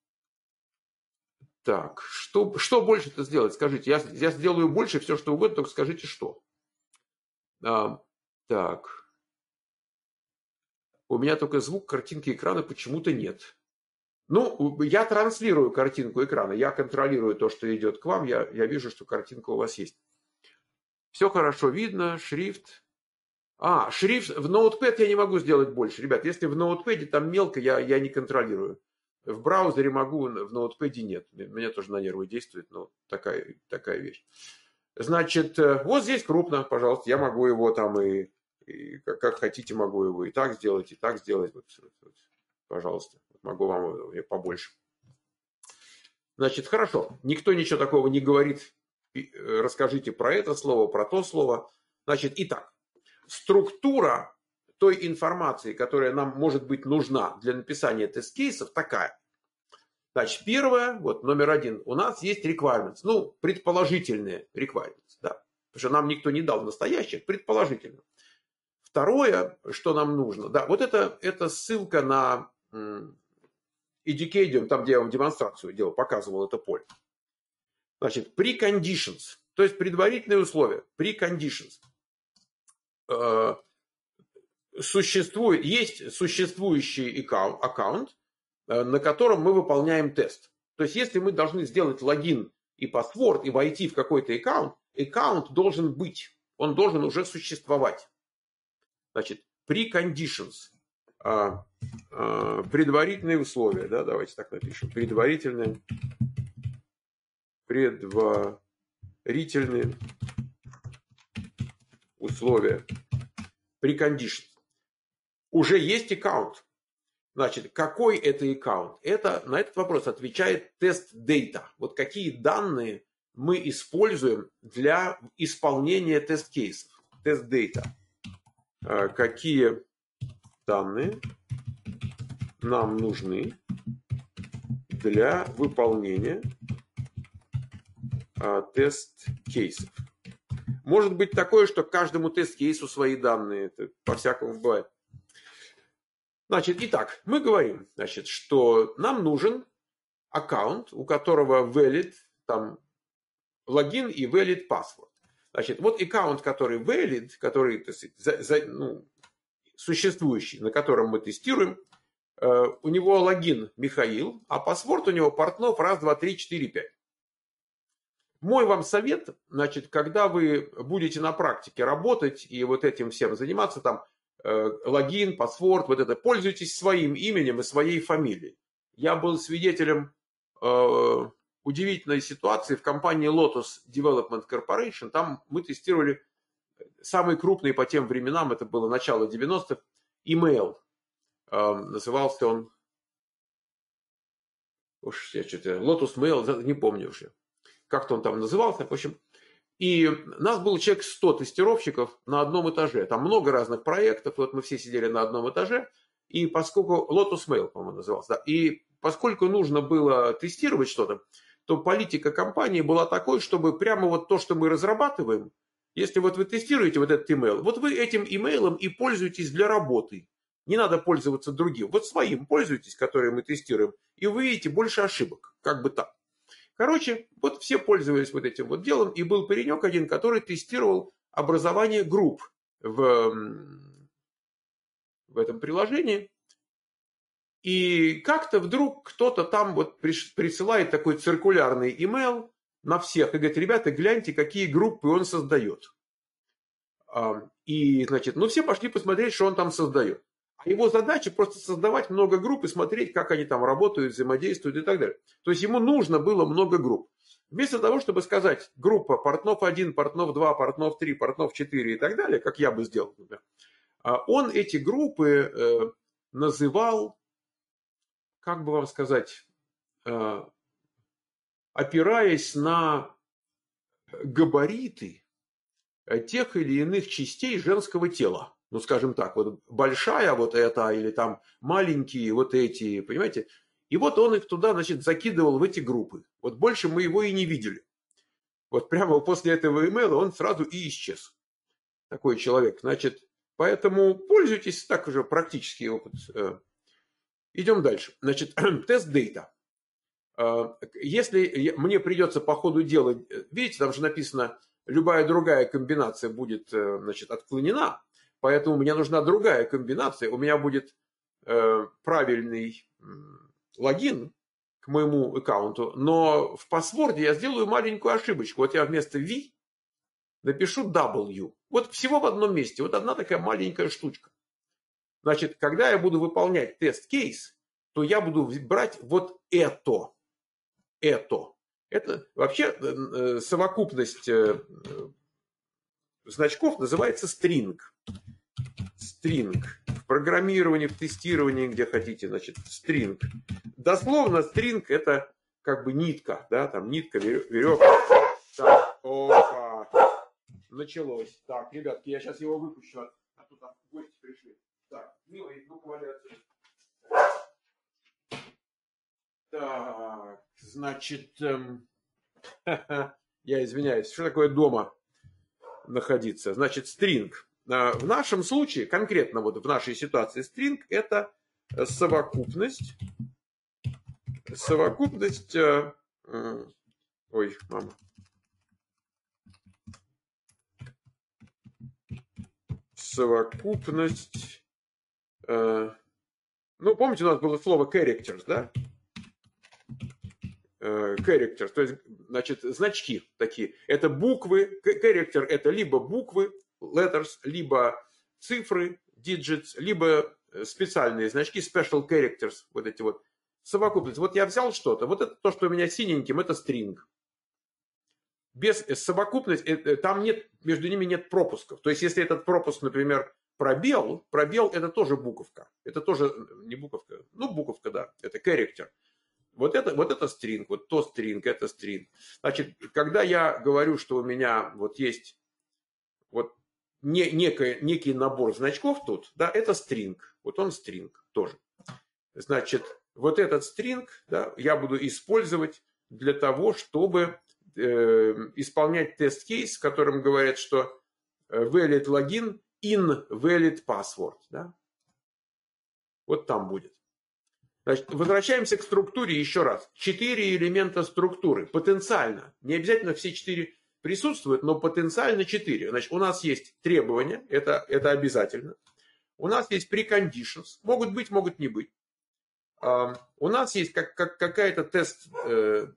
так, что, что больше-то сделать? Скажите, я, я сделаю больше, все что угодно, только скажите, что. А, так. У меня только звук картинки экрана почему-то нет. Ну, я транслирую картинку экрана, я контролирую то, что идет к вам, я, я вижу, что картинка у вас есть. Все хорошо видно, шрифт. А, шрифт в Notepad я не могу сделать больше. Ребят, если в Notepad там мелко, я, я не контролирую. В браузере могу, в ноутпэде нет. Меня тоже на нервы действует, но такая, такая вещь. Значит, вот здесь крупно, пожалуйста, я могу его там и, и как, как хотите, могу его и так сделать, и так сделать. Вот, вот, пожалуйста, могу вам побольше. Значит, хорошо, никто ничего такого не говорит. Расскажите про это слово, про то слово. Значит, итак, структура той информации, которая нам может быть нужна для написания тест-кейсов, такая. Значит, первое, вот номер один, у нас есть requirements, ну, предположительные requirements, да, потому что нам никто не дал настоящих, предположительно. Второе, что нам нужно, да, вот это, это ссылка на Educadium, там, где я вам демонстрацию делал, показывал это поле. Значит, preconditions, то есть предварительные условия, preconditions. Существует, есть существующий аккаунт, аккаунт, на котором мы выполняем тест. То есть, если мы должны сделать логин и паспорт и войти в какой-то аккаунт, аккаунт должен быть, он должен уже существовать. Значит, preconditions, а, а, предварительные условия, да, давайте так напишем, предварительные, предварительные условия, preconditions. Уже есть аккаунт. Значит, какой это аккаунт? Это, на этот вопрос отвечает тест data. Вот какие данные мы используем для исполнения тест-кейсов. Тест data. Какие данные нам нужны для выполнения тест-кейсов? Может быть такое, что каждому тест-кейсу свои данные. Это по-всякому бывает. Значит, итак, мы говорим, значит, что нам нужен аккаунт, у которого valid, там, логин и valid password. Значит, вот аккаунт, который valid, который, так сказать, за, за, ну, существующий, на котором мы тестируем, э, у него логин Михаил, а паспорт у него Портнов раз, два, три, четыре, пять. Мой вам совет, значит, когда вы будете на практике работать и вот этим всем заниматься, там, э, логин, паспорт, вот это, пользуйтесь своим именем и своей фамилией. Я был свидетелем э, удивительной ситуации в компании Lotus Development Corporation. Там мы тестировали самый крупный по тем временам, это было начало девяностых, email. Э, назывался он, уж я что-то, Lotus Mail, не помню уже. Как-то он там назывался, в общем. И нас было человек сто тестировщиков на одном этаже. Там много разных проектов, вот мы все сидели на одном этаже. И поскольку Lotus Mail, по-моему, назывался, да, и поскольку нужно было тестировать что-то, то политика компании была такой, чтобы прямо вот то, что мы разрабатываем, если вот вы тестируете вот этот email, вот вы этим имейлом и пользуетесь для работы. Не надо пользоваться другим. Вот своим пользуйтесь, который мы тестируем, и вы видите больше ошибок. Как бы так. Короче, вот все пользовались вот этим вот делом, и был паренек один, который тестировал образование групп в, в этом приложении. И как-то вдруг кто-то там вот присылает такой циркулярный имейл на всех и говорит: ребята, гляньте, какие группы он создает. И, значит, ну все пошли посмотреть, что он там создает. А его задача просто создавать много групп и смотреть, как они там работают, взаимодействуют и так далее. То есть ему нужно было много групп. Вместо того, чтобы сказать группа Портнов один, Портнов два, Портнов три, Портнов четыре и так далее, как я бы сделал, он эти группы называл, как бы вам сказать, опираясь на габариты тех или иных частей женского тела. Ну, скажем так, вот большая вот эта, или там маленькие вот эти, понимаете? И вот он их туда, значит, закидывал в эти группы. Вот больше мы его и не видели. Вот прямо после этого имейла он сразу и исчез. Такой человек. Значит, поэтому пользуйтесь, так уже практический опыт. Идем дальше. Значит, тест дейта. Если мне придется по ходу дела, видите, там же написано, любая другая комбинация будет, значит, отклонена. Поэтому мне нужна другая комбинация. У меня будет э, правильный э, логин к моему аккаунту, но в паспорте я сделаю маленькую ошибочку. Вот я вместо V напишу W. Вот всего в одном месте. Вот одна такая маленькая штучка. Значит, когда я буду выполнять тест-кейс, то я буду брать вот это. Это. Это вообще э, совокупность э, значков называется string. String. В программировании, в тестировании, где хотите, значит, string. Дословно string это как бы нитка, да, там нитка, веревка. Так, опа. Началось. Так, ребятки, я сейчас его выпущу. А тут там гости пришли. Так, милый, ну-ка валяй отсюда. Так, значит, эм, я извиняюсь, что такое дома находиться? Значит, string. В нашем случае, конкретно вот в нашей ситуации, string это совокупность, совокупность, э, э, ой, мама, совокупность, э, ну, помните, у нас было слово characters, да? Characters, то есть, значит, значки такие. Это буквы, character это либо буквы, letters, либо цифры, digits, либо специальные значки, special characters, вот эти вот. Совокупность. Вот я взял что-то, вот это то, что у меня синеньким, это string. Без совокупности, там нет, между ними нет пропусков. То есть, если этот пропуск, например, пробел, пробел это тоже буковка. Это тоже не буковка, ну буковка, да, это character. Вот это, вот это string, вот то string, это string. Значит, когда я говорю, что у меня вот есть вот не, некий, некий набор значков тут, да, это string. Вот он string тоже. Значит, вот этот string, да, я буду использовать для того, чтобы э, исполнять тест-кейс, в котором говорят, что valid login in valid password. Да? Вот там будет. Значит, возвращаемся к структуре еще раз. Четыре элемента структуры. Потенциально. Не обязательно все четыре присутствуют, но потенциально четыре. Значит, у нас есть требования. Это, это обязательно. У нас есть preconditions. Могут быть, могут не быть. Uh, у нас есть как, как, какая-то тест... Uh,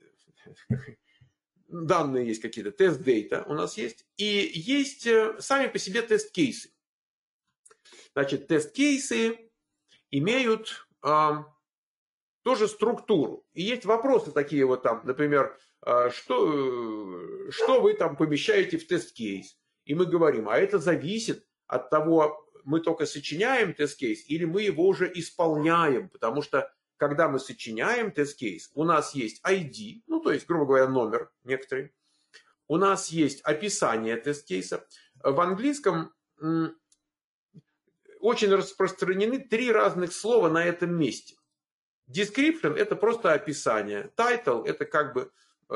данные есть какие-то. Тест-дейта у нас есть. И есть uh, сами по себе тест-кейсы. Значит, тест-кейсы имеют э, тоже структуру. И есть вопросы такие вот там, например, э, что, э, что вы там помещаете в тест-кейс? И мы говорим, а это зависит от того, мы только сочиняем тест-кейс или мы его уже исполняем. Потому что, когда мы сочиняем тест-кейс, у нас есть ай ди, ну, то есть, грубо говоря, номер некоторый. У нас есть описание тест-кейса. В английском... очень распространены три разных слова на этом месте. Description – это просто описание. Title – это как бы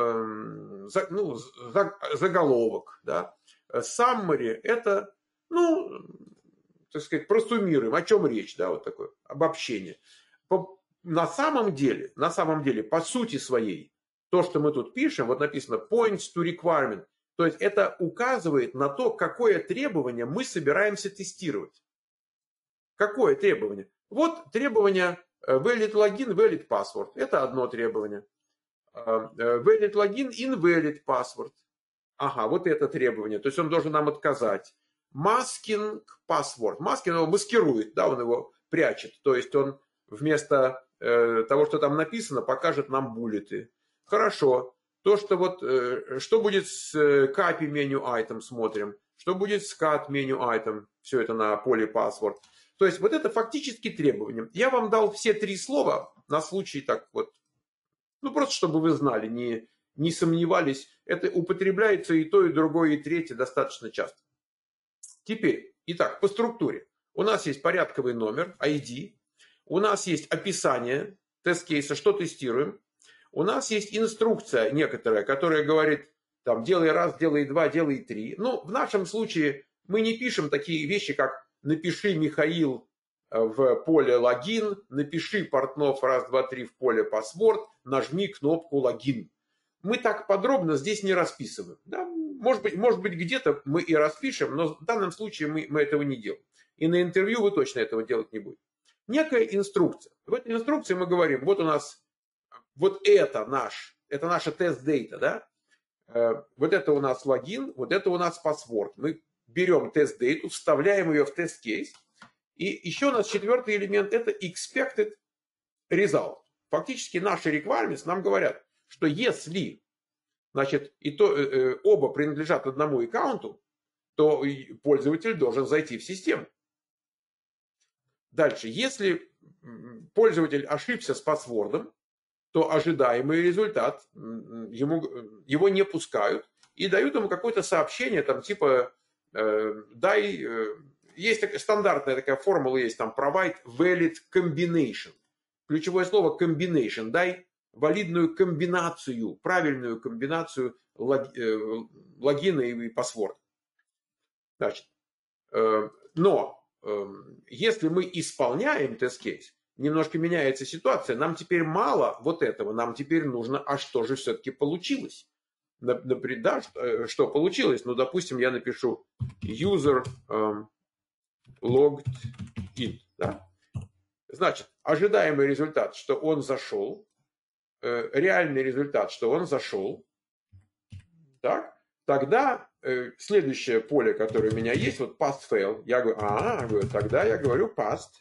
э, за, ну, за, заголовок. Да? Summary – это, ну, так сказать, просуммируем, о чем речь, да, вот такое обобщение. По, на самом деле, на самом деле, по сути своей, то, что мы тут пишем, вот написано points to requirement, то есть это указывает на то, какое требование мы собираемся тестировать. Какое требование? Вот требование valid login, valid password. Это одно требование. Valid login, invalid password. Ага, вот это требование. То есть он должен нам отказать. Masking password. Masking его маскирует, да, он его прячет. То есть он вместо э, того, что там написано, покажет нам буллеты. Хорошо. То, что вот, э, что будет с э, copy menu item, смотрим. Что будет с cut menu item. Все это на поле password. То есть вот это фактически требования. Я вам дал все три слова на случай так вот. Ну просто чтобы вы знали, не, не сомневались. Это употребляется и то, и другое, и третье достаточно часто. Теперь, итак, по структуре. У нас есть порядковый номер, ай ди. У нас есть описание тест-кейса, что тестируем. У нас есть инструкция некоторая, которая говорит, там, делай раз, делай два, делай три. Ну, в нашем случае мы не пишем такие вещи, как напиши, Михаил, в поле логин, напиши Портнов раз, два, три в поле паспорт, нажми кнопку логин. Мы так подробно здесь не расписываем. Да? Может быть, может быть где-то мы и распишем, но в данном случае мы, мы этого не делаем. И на интервью вы точно этого делать не будете. Некая инструкция. В этой инструкции мы говорим, вот у нас, вот это наш, это наша тест-дейта, да? Вот это у нас логин, вот это у нас паспорт. Мы берем тест-дейту, вставляем ее в тест-кейс. И еще у нас четвертый элемент – это expected result. Фактически наши requirements нам говорят, что если, значит, и то, э, оба принадлежат одному аккаунту, то пользователь должен зайти в систему. Дальше, если пользователь ошибся с паспортом, то ожидаемый результат, ему, его не пускают и дают ему какое-то сообщение, там типа э, дай, э, есть такая, стандартная такая формула, есть там provide valid combination. Ключевое слово combination, дай валидную комбинацию, правильную комбинацию лог, э, логина и паспорта. Значит, э, но э, если мы исполняем тест-кейс, немножко меняется ситуация. Нам теперь мало вот этого. Нам теперь нужно, а что же все-таки получилось? Например, да, что, что получилось? Ну, допустим, я напишу user um, logged in. Да? Значит, ожидаемый результат, что он зашел. Э, реальный результат, что он зашел. Так? Тогда э, следующее поле, которое у меня есть, вот past fail. Я говорю, а, тогда я говорю past.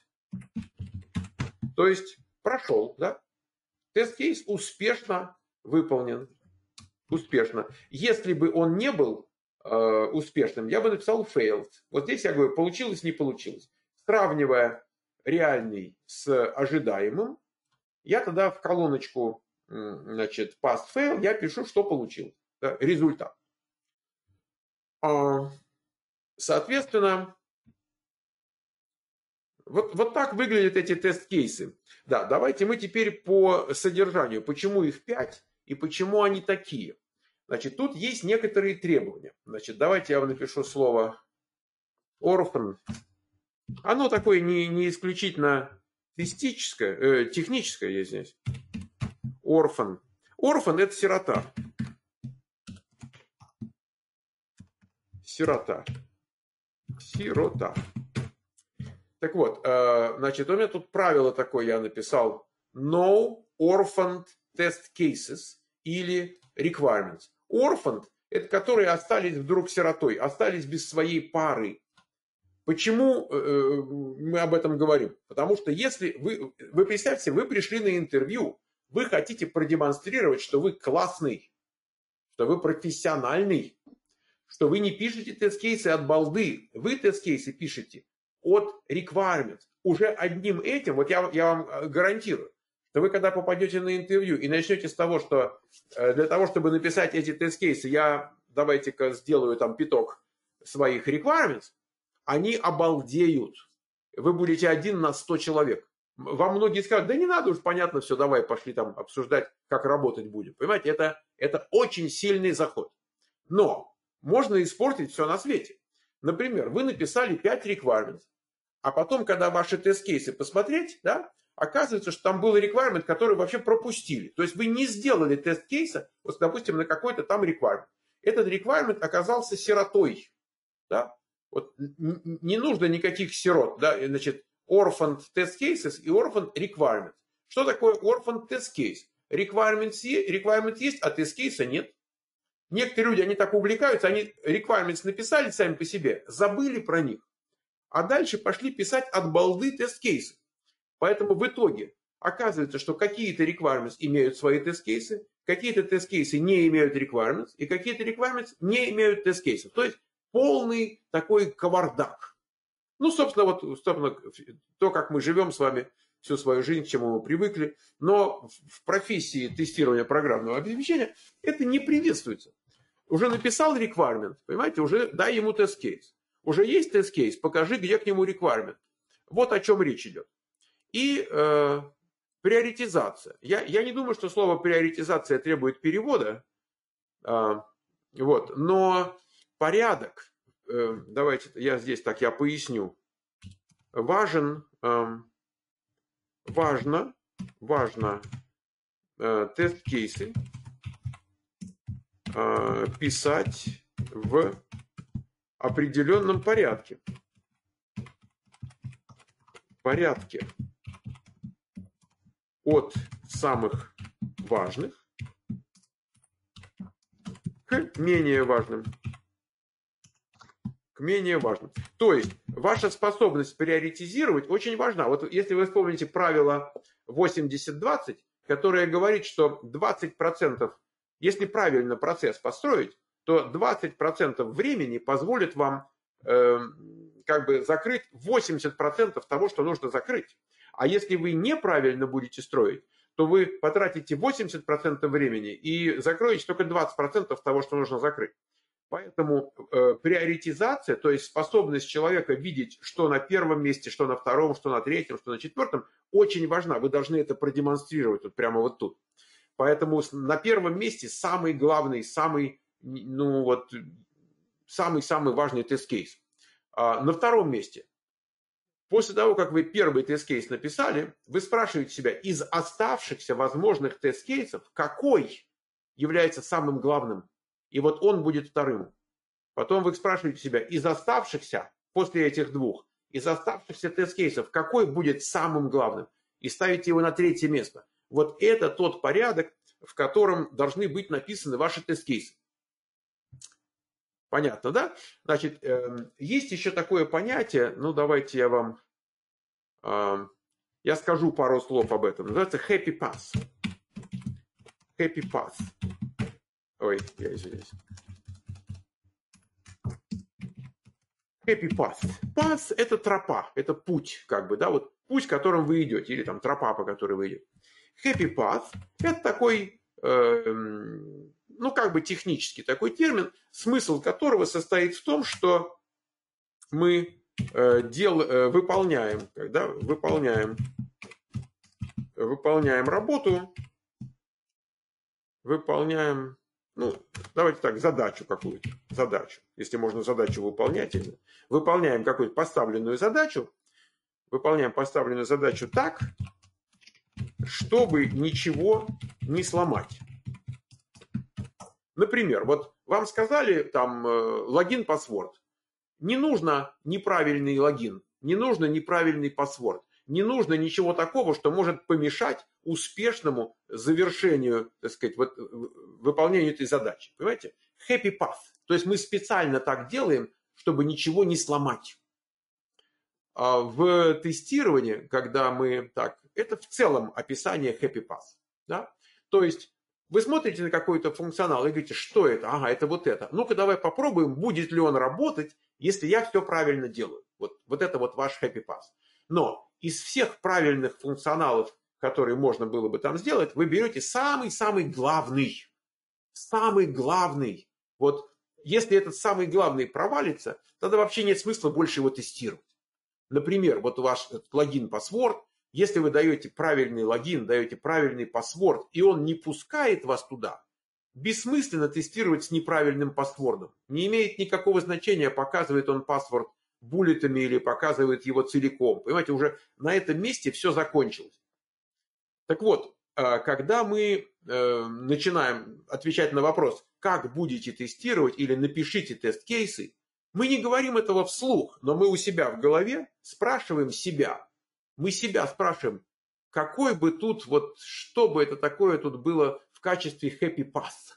То есть прошел, да? Тест-кейс успешно выполнен. Успешно. Если бы он не был э, успешным, я бы написал failed. Вот здесь я говорю, получилось, не получилось. Сравнивая реальный с ожидаемым, я тогда в колоночку, значит, past fail, я пишу, что получилось. Да? Результат. А, соответственно, Вот, вот так выглядят эти тест-кейсы. Да, давайте мы теперь по содержанию. Почему их пять и почему они такие? Значит, тут есть некоторые требования. Значит, давайте я вам напишу слово orphan. Оно такое не, не исключительно тестическое, э, техническое, я извиняюсь. Орфан. Орфан – это сирота. Сирота. Сирота. Так вот, значит, у меня тут правило такое я написал. No orphaned test cases или requirements. Orphaned – это которые остались вдруг сиротой, остались без своей пары. Почему мы об этом говорим? Потому что если вы, вы представьте, вы пришли на интервью, вы хотите продемонстрировать, что вы классный, что вы профессиональный, что вы не пишете тест-кейсы от балды, вы тест-кейсы пишете от requirements. Уже одним этим, вот я, я вам гарантирую, что вы когда попадете на интервью и начнете с того, что для того, чтобы написать эти тест-кейсы, я давайте-ка сделаю там пяток своих requirements, они обалдеют. Вы будете один на сто человек. Вам многие скажут, да не надо уж, понятно, все, давай, пошли там обсуждать, как работать будем. Понимаете, это, это очень сильный заход. Но можно испортить все на свете. Например, вы написали пять requirements, а потом, когда ваши тест-кейсы посмотреть, да, оказывается, что там был requirement, который вообще пропустили. То есть вы не сделали тест-кейса, вот, допустим, на какой-то там requirement. Этот requirement оказался сиротой. Да? Вот, не нужно никаких сирот. Да? Значит, orphaned test cases и orphaned requirements. Что такое orphaned test case? Requirement, requirement есть, а test case нет. Некоторые люди, они так увлекаются, они requirements написали сами по себе, забыли про них, а дальше пошли писать от балды тест-кейсы. Поэтому в итоге оказывается, что какие-то requirements имеют свои тест-кейсы, какие-то тест-кейсы не имеют requirements, и какие-то requirements не имеют тест-кейсов. То есть полный такой кавардак. Ну, собственно, вот собственно, то, как мы живем с вами всю свою жизнь, к чему мы привыкли. Но в профессии тестирования программного обеспечения это не приветствуется. Уже написал requirement, понимаете, уже дай ему тест-кейс. Уже есть тест-кейс, покажи, где к нему requirement. Вот о чем речь идет. И э, приоритизация. Я, я не думаю, что слово приоритизация требует перевода. Э, вот, но порядок, э, давайте я здесь так я поясню. Важен, э, важно, важно э, тест-кейсы э, писать в определенном порядке. Порядке от самых важных к менее важным. К менее важным. То есть ваша способность приоритизировать очень важна. Вот если вы вспомните правило восемьдесят двадцать, которое говорит, что двадцать процентов, если правильно процесс построить, то двадцать процентов времени позволит вам э, как бы закрыть восемьдесят процентов того, что нужно закрыть. А если вы неправильно будете строить, то вы потратите восемьдесят процентов времени и закроете только двадцать процентов того, что нужно закрыть. Поэтому э, приоритизация, то есть способность человека видеть, что на первом месте, что на втором, что на третьем, что на четвертом, очень важна. Вы должны это продемонстрировать вот прямо вот тут. Поэтому на первом месте самый главный, самый, ну вот, самый-самый важный тест-кейс. А на втором месте, после того, как вы первый тест-кейс написали, вы спрашиваете себя, из оставшихся возможных тест-кейсов, какой является самым главным? И вот он будет вторым. Потом вы спрашиваете себя, из оставшихся, после этих двух, из оставшихся тест-кейсов, какой будет самым главным? И ставите его на третье место. Вот это тот порядок, в котором должны быть написаны ваши тест-кейсы. Понятно, да? Значит, есть еще такое понятие, ну давайте я вам, я скажу пару слов об этом. Называется happy path. Happy path. Ой, я извиняюсь. Happy path. Path – это тропа, это путь, как бы, да, вот путь, которым вы идете, или там тропа, по которой вы идете. Happy path – это такой, э, ну, как бы технический такой термин, смысл которого состоит в том, что мы э, дел, э, выполняем, когда выполняем, выполняем работу, выполняем, ну, давайте так, задачу какую-то, задачу, если можно задачу выполнять, выполняем какую-то поставленную задачу, выполняем поставленную задачу так, чтобы ничего не сломать. Например, вот вам сказали там логин, паспорт. Не нужно неправильный логин, не нужно неправильный паспорт, не нужно ничего такого, что может помешать успешному завершению, так сказать, вот, выполнению этой задачи. Понимаете? Happy path. То есть мы специально так делаем, чтобы ничего не сломать. А в тестировании, когда мы так, это в целом описание happy path. Да? То есть вы смотрите на какой-то функционал и говорите, что это? Ага, это вот это. Ну-ка давай попробуем, будет ли он работать, если я все правильно делаю. Вот, вот это вот ваш happy path. Но из всех правильных функционалов, которые можно было бы там сделать, вы берете самый-самый главный. Самый главный. Вот если этот самый главный провалится, тогда вообще нет смысла больше его тестировать. Например, вот ваш логин, паспорт. Если вы даете правильный логин, даете правильный паспорт, и он не пускает вас туда, бессмысленно тестировать с неправильным паспортом. Не имеет никакого значения, показывает он паспорт буллетами или показывает его целиком. Понимаете, уже на этом месте все закончилось. Так вот, когда мы начинаем отвечать на вопрос, как будете тестировать или напишите тест-кейсы, мы не говорим этого вслух, но мы у себя в голове спрашиваем себя. Мы себя спрашиваем, какой бы тут, вот что бы это такое тут было в качестве happy path.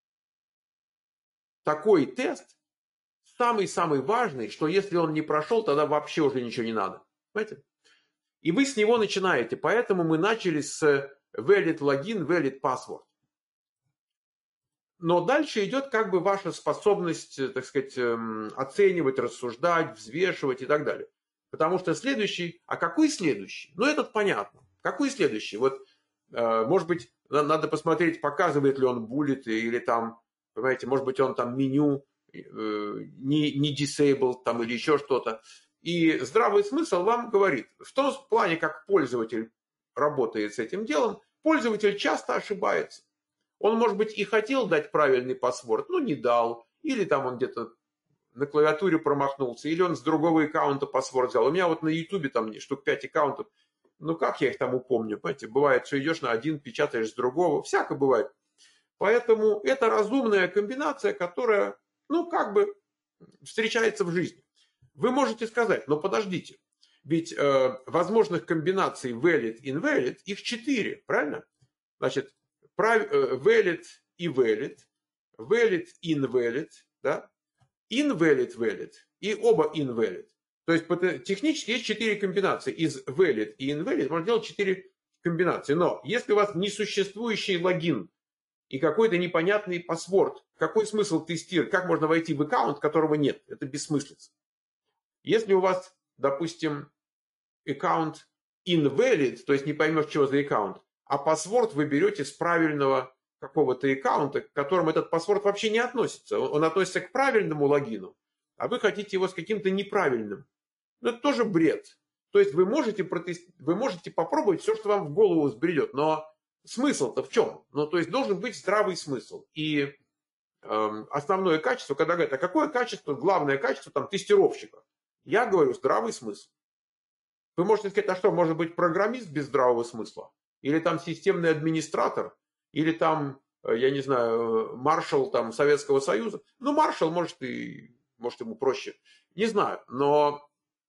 Такой тест самый-самый важный, что если он не прошел, тогда вообще уже ничего не надо. Понимаете? И вы с него начинаете. Поэтому мы начали с valid login, valid password. Но дальше идет как бы ваша способность, так сказать, оценивать, рассуждать, взвешивать и так далее. Потому что следующий, а какой следующий? Ну, этот понятно. Какой следующий? Вот, может быть, надо посмотреть, показывает ли он буллеты, или там, понимаете, может быть, он там меню не, не disabled, там, или еще что-то. И здравый смысл вам говорит, в том плане, как пользователь работает с этим делом, пользователь часто ошибается. Он, может быть, и хотел дать правильный паспорт, но не дал. Или там он где-то на клавиатуре промахнулся, или он с другого аккаунта паспорт взял. У меня вот на Ютубе там штук пять аккаунтов. Ну, как я их там упомню? Понимаете, бывает, что идешь на один, печатаешь с другого. Всяко бывает. Поэтому это разумная комбинация, которая, ну, как бы встречается в жизни. Вы можете сказать, но подождите. Ведь э, возможных комбинаций valid, invalid, их четыре, правильно? Значит, valid и valid, valid, invalid, да? Invalid, valid и оба invalid. То есть технически есть четыре комбинации. Из valid и invalid можно делать четыре комбинации. Но если у вас несуществующий логин и какой-то непонятный паспорт, какой смысл тестировать? Как можно войти в аккаунт, которого нет? Это бессмыслица. Если у вас, допустим, аккаунт invalid, то есть не поймешь, что за аккаунт, а паспорт вы берете с правильного какого-то аккаунта, к которому этот паспорт вообще не относится. Он относится к правильному логину, а вы хотите его с каким-то неправильным. Ну, это тоже бред. То есть вы можете, протест... вы можете попробовать все, что вам в голову взбредет, но смысл-то в чем? Ну, то есть должен быть здравый смысл. И э, основное качество, когда говорят, а какое качество, главное качество там тестировщика? Я говорю, здравый смысл. Вы можете сказать, а что, может быть программист без здравого смысла? Или там системный администратор? Или там, я не знаю, маршал там Советского Союза? Ну, маршал, может, и, может, ему проще. Не знаю, но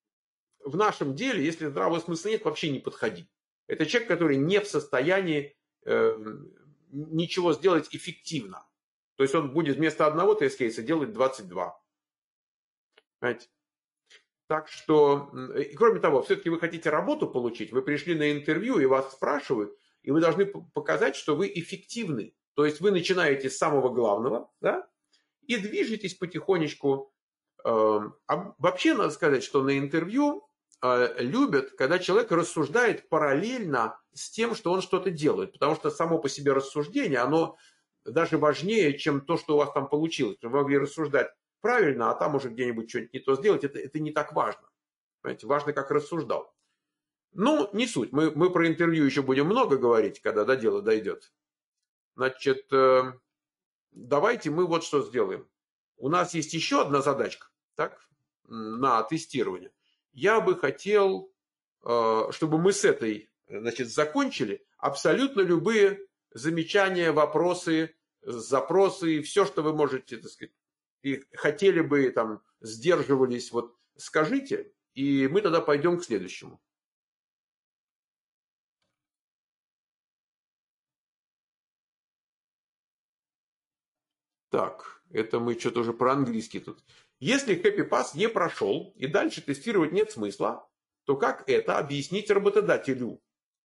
в нашем деле, если здравого смысла нет, вообще не подходи. Это человек, который не в состоянии э, ничего сделать эффективно. То есть он будет вместо одного тест-кейса делать двадцать два. Понимаете? Так что, и кроме того, все-таки вы хотите работу получить, вы пришли на интервью и вас спрашивают, и вы должны показать, что вы эффективны. То есть вы начинаете с самого главного, да, и движетесь потихонечку. А вообще надо сказать, что на интервью любят, когда человек рассуждает параллельно с тем, что он что-то делает. Потому что само по себе рассуждение, оно даже важнее, чем то, что у вас там получилось. Вы могли рассуждать правильно, а там уже где-нибудь что-нибудь не то сделать. Это, это не так важно. Понимаете? Важно, как рассуждал. Ну, не суть. Мы, мы про интервью еще будем много говорить, когда до дела дойдет. Значит, э, давайте мы вот что сделаем. У нас есть еще одна задачка, так, на тестирование. Я бы хотел чтобы мы с этой, значит, закончили. Абсолютно любые замечания, вопросы, запросы, все, что вы можете, так сказать, и хотели бы, там, сдерживались, вот скажите, и мы тогда пойдем к следующему. Так, это мы что-то уже про английский тут. Если Happy Pass не прошел и дальше тестировать нет смысла, то как это объяснить работодателю?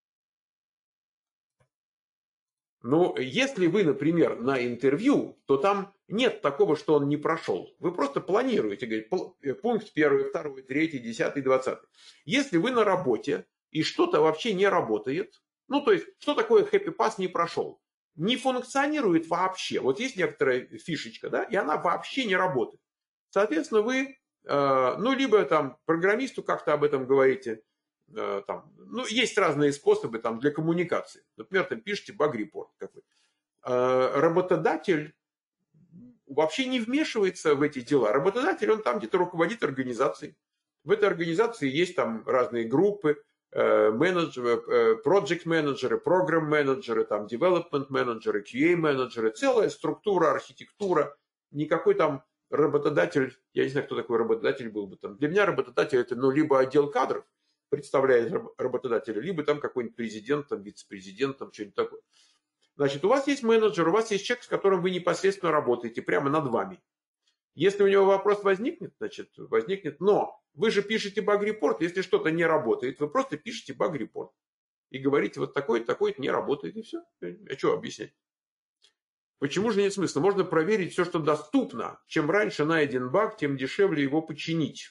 Ну, если вы, например, на интервью, то там нет такого, что он не прошел. Вы просто планируете, говорите, пункт первый, второй, третий, десятый, двадцатый. Если вы на работе и что-то вообще не работает, ну, то есть, что такое Happy Pass не прошел? Не функционирует вообще. Вот есть некоторая фишечка, да, и она вообще не работает. Соответственно, вы, э, ну, либо там программисту как-то об этом говорите, э, там, ну, есть разные способы там для коммуникации. Например, там пишите баг-репорт какой. Э, работодатель вообще не вмешивается в эти дела. Работодатель, он там где-то руководит организацией. В этой организации есть там разные группы, менеджеры, project менеджеры, программ менеджеры, там development менеджеры, кью эй менеджеры, целая структура, архитектура. Никакой там работодатель, я не знаю, кто такой работодатель был бы там. Для меня работодатель это, ну, либо отдел кадров представляет работодателя, либо там какой-нибудь президент, там, вице-президент, там что-нибудь такое. Значит, у вас есть менеджер, у вас есть человек, с которым вы непосредственно работаете, прямо над вами. Если у него вопрос возникнет, значит, возникнет. Но вы же пишете баг-репорт, если что-то не работает, вы просто пишете баг-репорт. И говорите, вот такой-то, такой-то не работает, и все. А что объяснять? Почему же нет смысла? Можно проверить все, что доступно. Чем раньше найден баг, тем дешевле его починить.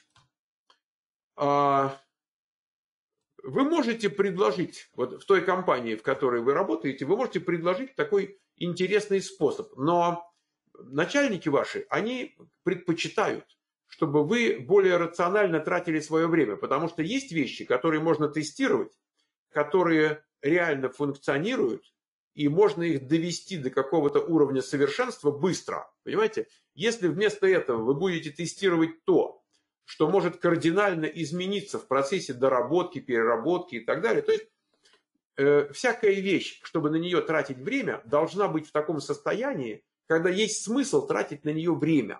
Вы можете предложить, вот в той компании, в которой вы работаете, вы можете предложить такой интересный способ. Но начальники ваши, они предпочитают, чтобы вы более рационально тратили свое время. Потому что есть вещи, которые можно тестировать, которые реально функционируют, и можно их довести до какого-то уровня совершенства быстро. Понимаете? Если вместо этого вы будете тестировать то, что может кардинально измениться в процессе доработки, переработки и так далее. То есть э, всякая вещь, чтобы на нее тратить время, должна быть в таком состоянии, когда есть смысл тратить на нее время.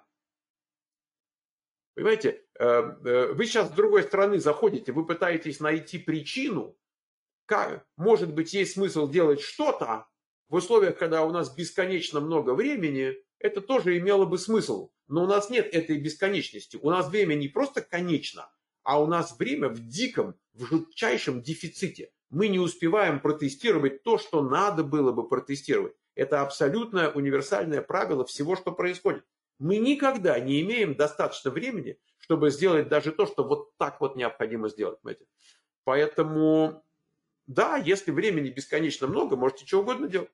Понимаете, э, э, вы сейчас с другой стороны заходите, вы пытаетесь найти причину, как, может быть, есть смысл делать что-то в условиях, когда у нас бесконечно много времени, это тоже имело бы смысл. Но у нас нет этой бесконечности. У нас время не просто конечно, а у нас время в диком, в жутчайшем дефиците. Мы не успеваем протестировать то, что надо было бы протестировать. Это абсолютно универсальное правило всего, что происходит. Мы никогда не имеем достаточно времени, чтобы сделать даже то, что вот так вот необходимо сделать. Понимаете? Поэтому, да, если времени бесконечно много, можете что угодно делать.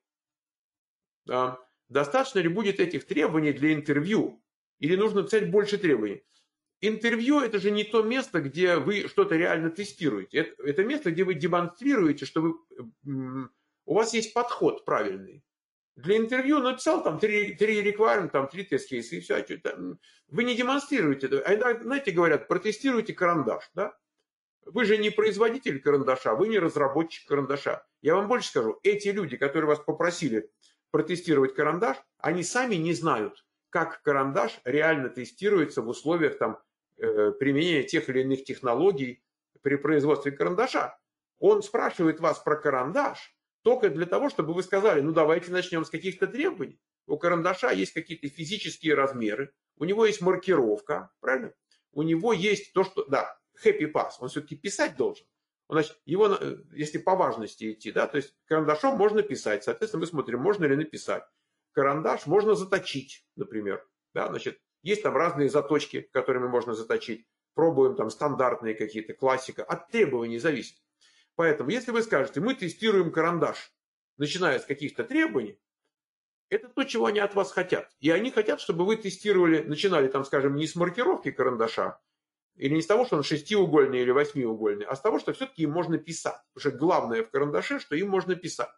Да. Достаточно ли будет этих требований для интервью? Или нужно писать больше требований? Интервью – это же не то место, где вы что-то реально тестируете. Это, это место, где вы демонстрируете, что вы, у вас есть подход правильный. Для интервью написал там три, три requirement, там три тест-кейса и все. Вы не демонстрируете это. А, знаете, говорят, протестируйте карандаш. Да? Вы же не производитель карандаша, вы не разработчик карандаша. Я вам больше скажу, эти люди, которые вас попросили протестировать карандаш, они сами не знают, как карандаш реально тестируется в условиях там, э, применения тех или иных технологий при производстве карандаша. Он спрашивает вас про карандаш только для того, чтобы вы сказали, ну давайте начнем с каких-то требований. У карандаша есть какие-то физические размеры, у него есть маркировка, правильно? У него есть то, что, да, Happy Pass, он все-таки писать должен. Значит, его, если по важности идти, да, то есть карандашом можно писать, соответственно, мы смотрим, можно ли написать. Карандаш можно заточить, например. Да, значит, есть там разные заточки, которыми можно заточить. Пробуем там стандартные какие-то, классика. От требований зависит. Поэтому, если вы скажете, мы тестируем карандаш, начиная с каких-то требований, это то, чего они от вас хотят. И они хотят, чтобы вы тестировали, начинали там, скажем, не с маркировки карандаша, или не с того, что он шестиугольный или восьмиугольный, а с того, что все-таки им можно писать. Потому что главное в карандаше, что им можно писать.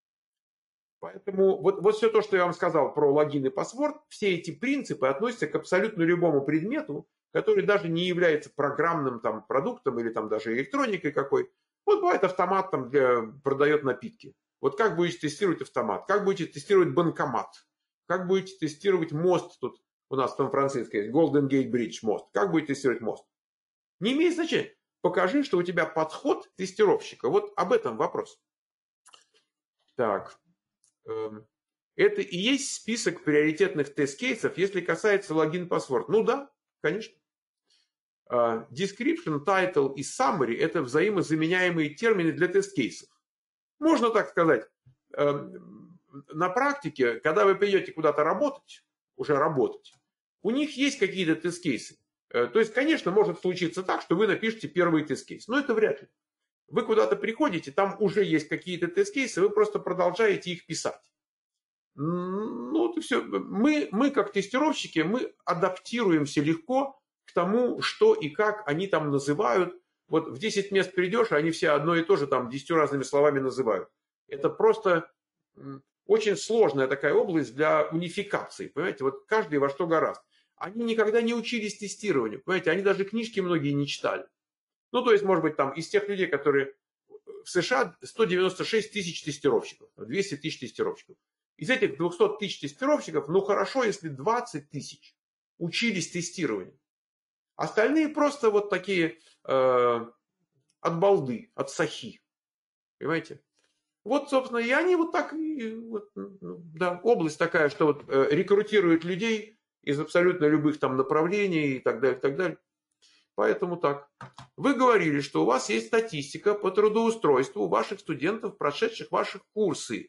Поэтому вот, вот все то, что я вам сказал про логин и паспорт, все эти принципы относятся к абсолютно любому предмету, который даже не является программным там продуктом или там даже электроникой какой. Вот бывает автомат там для, продает напитки. Вот как будете тестировать автомат? Как будете тестировать банкомат? Как будете тестировать мост? Тут у нас в Сан-Франциско есть Golden Gate Bridge мост. Как будете тестировать мост? Не имеет значения. Покажи, что у тебя подход тестировщика. Вот об этом вопрос. Так. Это и есть список приоритетных тест-кейсов, если касается логин-паспорт. Ну да, конечно. Description, title и summary – это взаимозаменяемые термины для тест-кейсов. Можно так сказать. На практике, когда вы придете куда-то работать, уже работать, у них есть какие-то тест-кейсы. То есть, конечно, может случиться так, что вы напишете первый тест-кейс. Но это вряд ли. Вы куда-то приходите, там уже есть какие-то тест-кейсы, вы просто продолжаете их писать. Ну, это все. Мы, мы, как тестировщики, мы адаптируемся легко к тому, что и как они там называют. Вот в десять мест придешь, а они все одно и то же там десятью разными словами называют. Это просто очень сложная такая область для унификации. Понимаете, вот каждый во что гораст. Они никогда не учились тестированию. Понимаете, они даже книжки многие не читали. Ну, то есть, может быть, там из тех людей, которые в США сто девяносто шесть тысяч тестировщиков, двести тысяч тестировщиков. Из этих двухсот тысяч тестировщиков, ну хорошо, если двадцать тысяч учились тестированию. Остальные просто вот такие э, от балды, от сахи. Понимаете? Вот, собственно, и они вот так, вот, да, область такая, что вот э, рекрутируют людей из абсолютно любых там направлений и так далее, и так далее. Поэтому так. Вы говорили, что у вас есть статистика по трудоустройству ваших студентов, прошедших ваши курсы.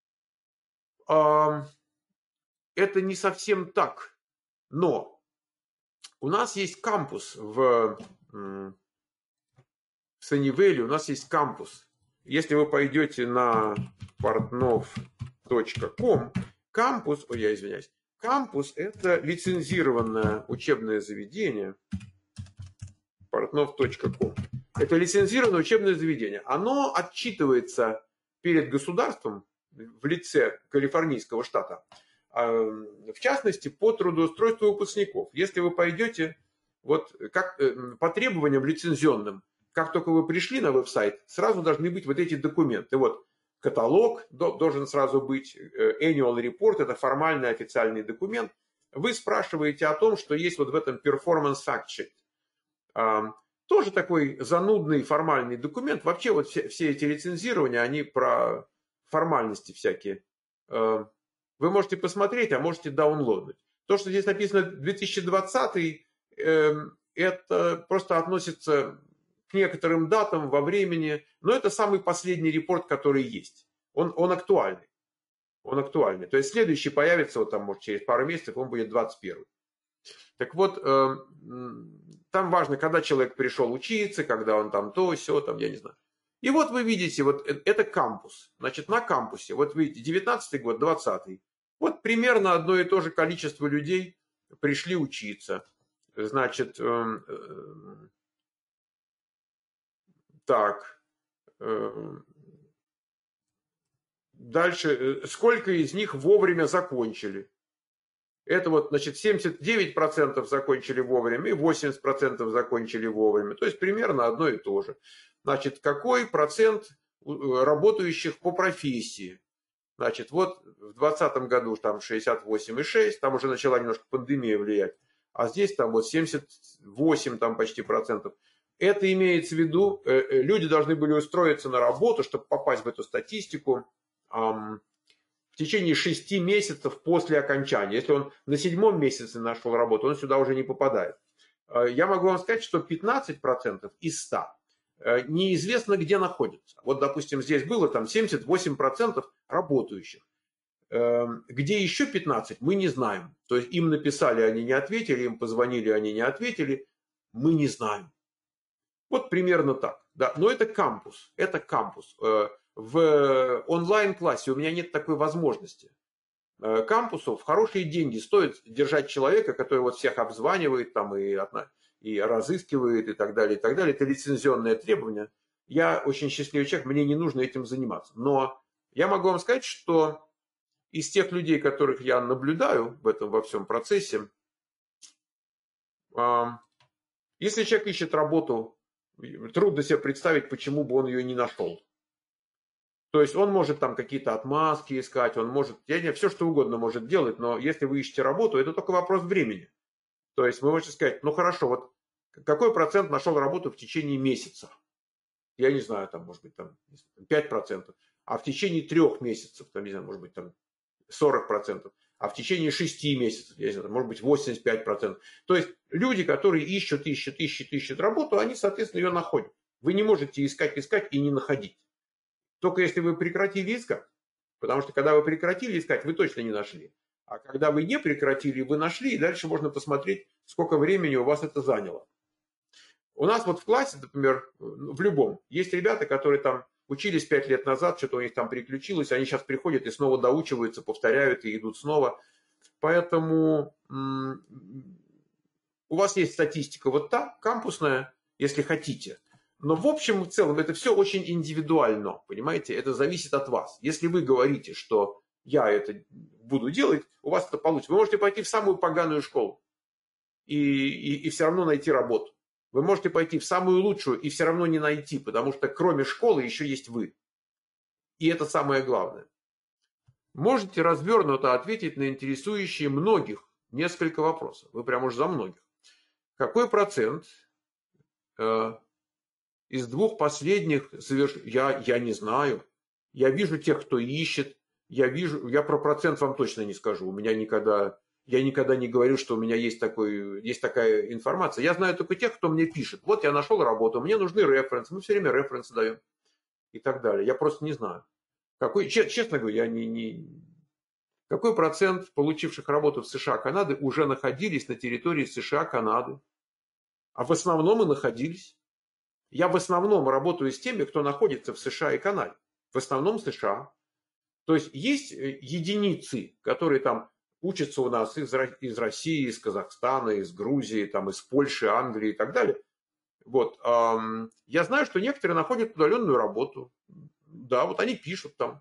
Это не совсем так. Но у нас есть кампус в, в Саннивейле, у нас есть кампус. Если вы пойдете на портнов точка ком, кампус, ой, я извиняюсь, кампус – это лицензированное учебное заведение. портнов точка ком. Это лицензированное учебное заведение. Оно отчитывается перед государством в лице Калифорнийского штата, в частности, по трудоустройству выпускников. Если вы пойдете вот, как, по требованиям лицензионным, как только вы пришли на веб-сайт, сразу должны быть вот эти документы. Вот каталог должен сразу быть, annual report, это формальный официальный документ. Вы спрашиваете о том, что есть вот в этом performance fact sheet. Тоже такой занудный формальный документ. Вообще вот все, все эти лицензирования, они про формальности всякие. Вы можете посмотреть, а можете даунлодить. То, что здесь написано две тысячи двадцатый, это просто относится к некоторым датам во времени, но это самый последний репорт, который есть. Он, он актуальный. Он актуальный. То есть следующий появится, вот там, может, через пару месяцев, он будет двадцать первый. Так вот, там важно, когда человек пришел учиться, когда он там то, сё, там, я не знаю. И вот вы видите, вот это кампус. Значит, на кампусе, вот видите, девятнадцатый год, двадцатый. Вот примерно одно и то же количество людей пришли учиться. Значит, э, э, так. Э, дальше, сколько из них вовремя закончили? Это вот, значит, семьдесят девять процентов закончили вовремя и восемьдесят процентов закончили вовремя. То есть примерно одно и то же. Значит, какой процент работающих по профессии? Значит, вот в двадцатом году там шестьдесят восемь и шесть, там уже начала немножко пандемия влиять. А здесь там вот семьдесят восемь там почти процентов. Это имеется в виду, люди должны были устроиться на работу, чтобы попасть в эту статистику в течение шести месяцев после окончания. Если он на седьмом месяце нашел работу, он сюда уже не попадает. Я могу вам сказать, что пятнадцать процентов из ста неизвестно, где находятся. Вот, допустим, здесь было там семьдесят восемь процентов работающих. Где еще пятнадцать, мы не знаем. То есть им написали, они не ответили, им позвонили, они не ответили. Мы не знаем. Вот примерно так. Да. Но это кампус. Это кампус. В онлайн-классе у меня нет такой возможности. Кампусу в хорошие деньги стоит держать человека, который вот всех обзванивает там и, и разыскивает и так далее, и так далее. Это лицензионное требование. Я очень счастливый человек, мне не нужно этим заниматься. Но я могу вам сказать, что из тех людей, которых я наблюдаю в этом во всем процессе, Если человек ищет работу, трудно себе представить, почему бы он ее не нашел. То есть он может там какие-то отмазки искать, он может, я не, все что угодно может делать, но если вы ищете работу, это только вопрос времени. То есть вы можете сказать, ну хорошо, вот какой процент нашел работу в течение месяца? Я не знаю, там может быть там пять процентов, а в течение трех месяцев, там, не знаю, может быть там сорок процентов, а в течение шести месяцев, я не знаю, может быть восемьдесят пять процентов. То есть люди, которые ищут, ищут, ищут, ищут работу, они, соответственно, ее находят. Вы не можете искать, искать и не находить. Только если вы прекратили искать, потому что когда вы прекратили искать, вы точно не нашли. А когда вы не прекратили, вы нашли, и дальше можно посмотреть, сколько времени у вас это заняло. У нас вот в классе, например, в любом, есть ребята, которые там учились пять лет назад, что-то у них там переключилось, они сейчас приходят и снова доучиваются, повторяют и идут снова. Поэтому у вас есть статистика вот та, кампусная, если хотите. Но в общем и целом это все очень индивидуально, понимаете, это зависит от вас. Если вы говорите, что я это буду делать, у вас это получится. Вы можете пойти в самую поганую школу и, и, и все равно найти работу. Вы можете пойти в самую лучшую и все равно не найти, потому что кроме школы еще есть вы. И это самое главное. Можете развернуто ответить на интересующие многих несколько вопросов. Вы прямо уж за многих. Какой процент э, из двух последних соверш... я, я не знаю. Я вижу тех, кто ищет. Я вижу, я про процент вам точно не скажу. У меня никогда, я никогда не говорю, что у меня есть, такой, есть такая информация. Я знаю только тех, кто мне пишет. Вот я нашел работу, мне нужны референсы. Мы все время референсы даем. И так далее. Я просто не знаю. Какой, честно говоря, я не, не... Какой процент получивших работу в США, Канады уже находились на территории США, Канады? А в основном и находились. Я в основном работаю с теми, кто находится в США и Канаде. В основном США. То есть есть единицы, которые там учатся у нас из, из России, из Казахстана, из Грузии, там, из Польши, Англии и так далее. Вот. Я знаю, что некоторые находят удаленную работу. Да, вот они пишут там.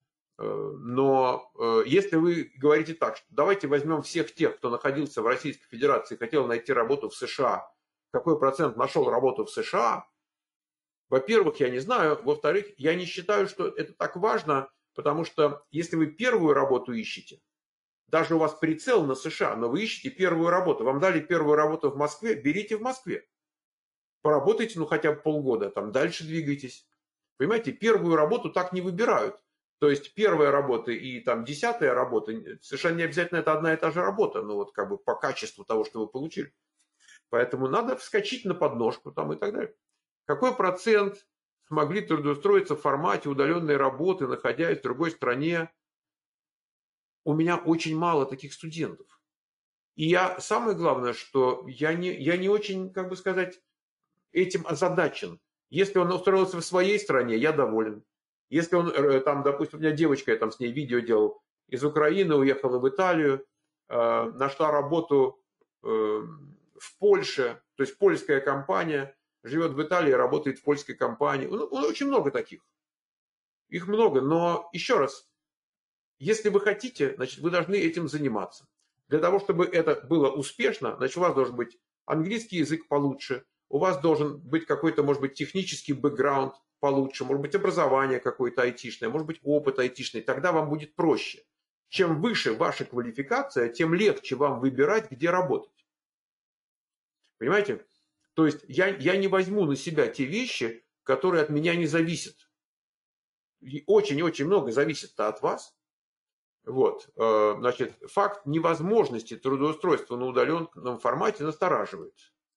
Но если вы говорите так, что давайте возьмем всех тех, кто находился в Российской Федерации и хотел найти работу в США, какой процент нашел работу в США, во-первых, я не знаю, во-вторых, я не считаю, что это так важно, потому что если вы первую работу ищете, даже у вас прицел на США, но вы ищете первую работу, вам дали первую работу в Москве, берите в Москве. Поработайте, ну, хотя бы полгода, там дальше двигайтесь. Понимаете, первую работу так не выбирают. То есть первая работа и там десятая работа, совершенно не обязательно это одна и та же работа, ну, вот как бы по качеству того, что вы получили. Поэтому надо вскочить на подножку там и так далее. Какой процент смогли трудоустроиться в формате удаленной работы, находясь в другой стране? У меня очень мало таких студентов. И я, самое главное, что я не, я не очень, как бы сказать, этим озадачен. Если он устроился в своей стране, я доволен. Если он, там, допустим, у меня девочка, я там с ней видео делал, из Украины уехала в Италию, э, нашла работу э, в Польше, то есть польская компания, живет в Италии, работает в польской компании. Ну, очень много таких. Их много, но еще раз, если вы хотите, значит, вы должны этим заниматься. Для того, чтобы это было успешно, значит, у вас должен быть английский язык получше, у вас должен быть какой-то, может быть, технический бэкграунд получше, может быть, образование какое-то айтишное, может быть, опыт айтишный, тогда вам будет проще. Чем выше ваша квалификация, тем легче вам выбирать, где работать. Понимаете? То есть я, я не возьму на себя те вещи, которые от меня не зависят. Очень-очень много зависит от вас. Вот. Значит, факт невозможности трудоустройства на удаленном формате настораживает.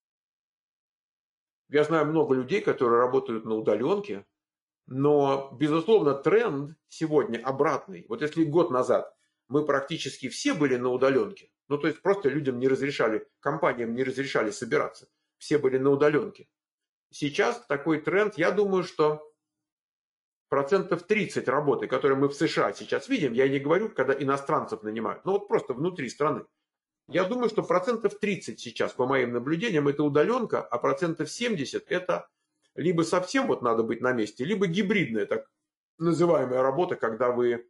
Я знаю много людей, которые работают на удаленке, но, безусловно, тренд сегодня обратный. Вот если год назад мы практически все были на удаленке, ну, то есть просто людям не разрешали, компаниям не разрешали собираться, все были на удаленке. Сейчас такой тренд, я думаю, что процентов тридцать работы, которые мы в США сейчас видим, я не говорю, когда иностранцев нанимают, но вот просто внутри страны. Я думаю, что процентов тридцать сейчас, по моим наблюдениям, это удаленка, а процентов семьдесят это либо совсем вот надо быть на месте, либо гибридная, так называемая работа, когда вы э,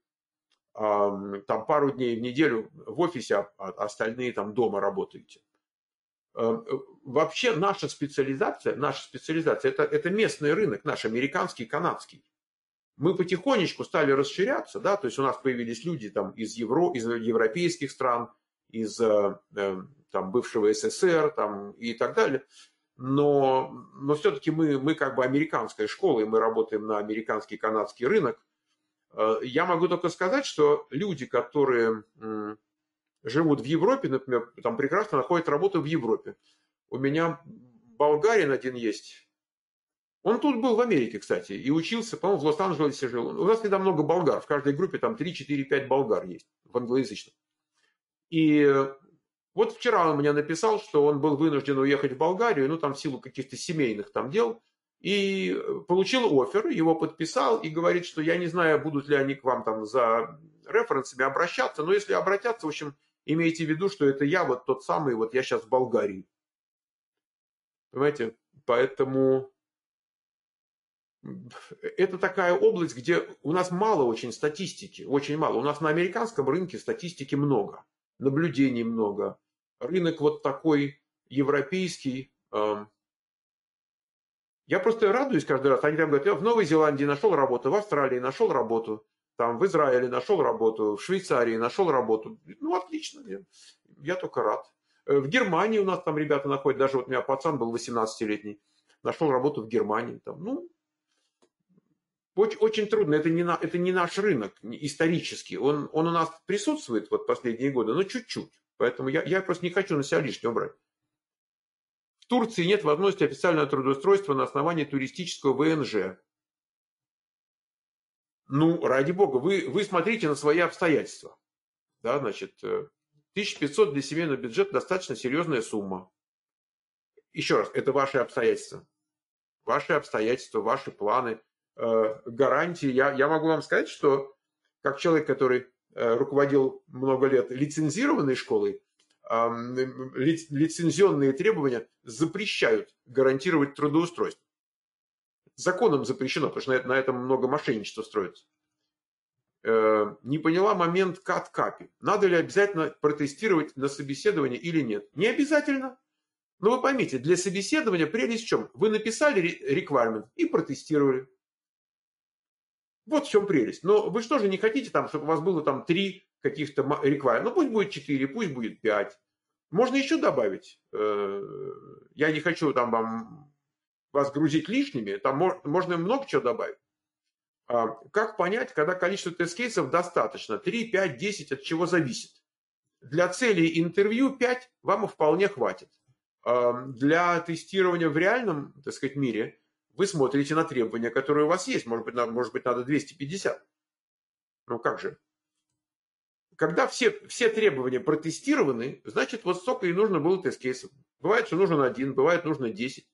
там пару дней в неделю в офисе, а остальные там дома работаете. Вообще наша специализация, наша специализация это, это местный рынок, наш американский, канадский. Мы потихонечку стали расширяться, да, то есть у нас появились люди там из, Евро, из европейских стран, из там, бывшего СССР там, и так далее. Но, но все-таки мы, мы как бы американская школа, и мы работаем на американский, канадский рынок. Я могу только сказать, что люди, которые живут в Европе, например, там прекрасно находят работу в Европе. У меня болгарин один есть. Он тут был в Америке, кстати, и учился, по-моему, в Лос-Анджелесе жил. У нас всегда много болгар. В каждой группе там три, четыре, пять болгар есть в англоязычном. И вот вчера он мне написал, что он был вынужден уехать в Болгарию, ну там в силу каких-то семейных там дел, и получил оффер, его подписал и говорит, что я не знаю, будут ли они к вам там за референсами обращаться, но если обратятся, в общем, имейте в виду, что это я, вот тот самый, вот я сейчас в Болгарии. Понимаете? Поэтому это такая область, где у нас мало очень статистики, очень мало. У нас на американском рынке статистики много, наблюдений много. Рынок вот такой европейский. Я просто радуюсь каждый раз. Они там говорят, я в Новой Зеландии нашел работу, в Австралии нашел работу, там в Израиле нашел работу, в Швейцарии нашел работу. Ну, отлично, я, я только рад. В Германии у нас там ребята находят, даже вот у меня пацан был восемнадцатилетний, нашел работу в Германии. Там, ну, очень, очень трудно, это не, на, это не наш рынок исторический. Он, он у нас присутствует вот последние годы, но чуть-чуть. Поэтому я, я просто не хочу на себя лишнего брать. В Турции нет возможности официального трудоустройства на основании туристического вэ эн жэ. Ну, ради бога, вы, вы смотрите на свои обстоятельства. Да, значит, тысяча пятьсот для семейного бюджета достаточно серьезная сумма. Еще раз, это ваши обстоятельства. Ваши обстоятельства, ваши планы, э, гарантии. Я, я могу вам сказать, что как человек, который э, руководил много лет лицензированной школой, лицензионные требования запрещают гарантировать трудоустройство. Законом запрещено, потому что на этом много мошенничества строится. Не поняла момент кат-капи. Надо ли обязательно протестировать на собеседовании или нет? Не обязательно. Но вы поймите, для собеседования прелесть в чем? Вы написали requirement и протестировали. Вот в чем прелесть. Но вы что же не хотите, там, чтобы у вас было там три каких-то requirement? Ну пусть будет четыре, пусть будет пять. Можно еще добавить. Я не хочу там вам вас грузить лишними. Там можно много чего добавить. Как понять, когда количество тест-кейсов достаточно? три, пять, десять, от чего зависит? Для целей интервью пять вам вполне хватит. Для тестирования в реальном, так сказать, мире вы смотрите на требования, которые у вас есть. Может быть, может быть надо двести пятьдесят. Ну как же? Когда все, все требования протестированы, значит, вот столько и нужно было тест-кейсов. Бывает, что нужен один, бывает, нужно десять.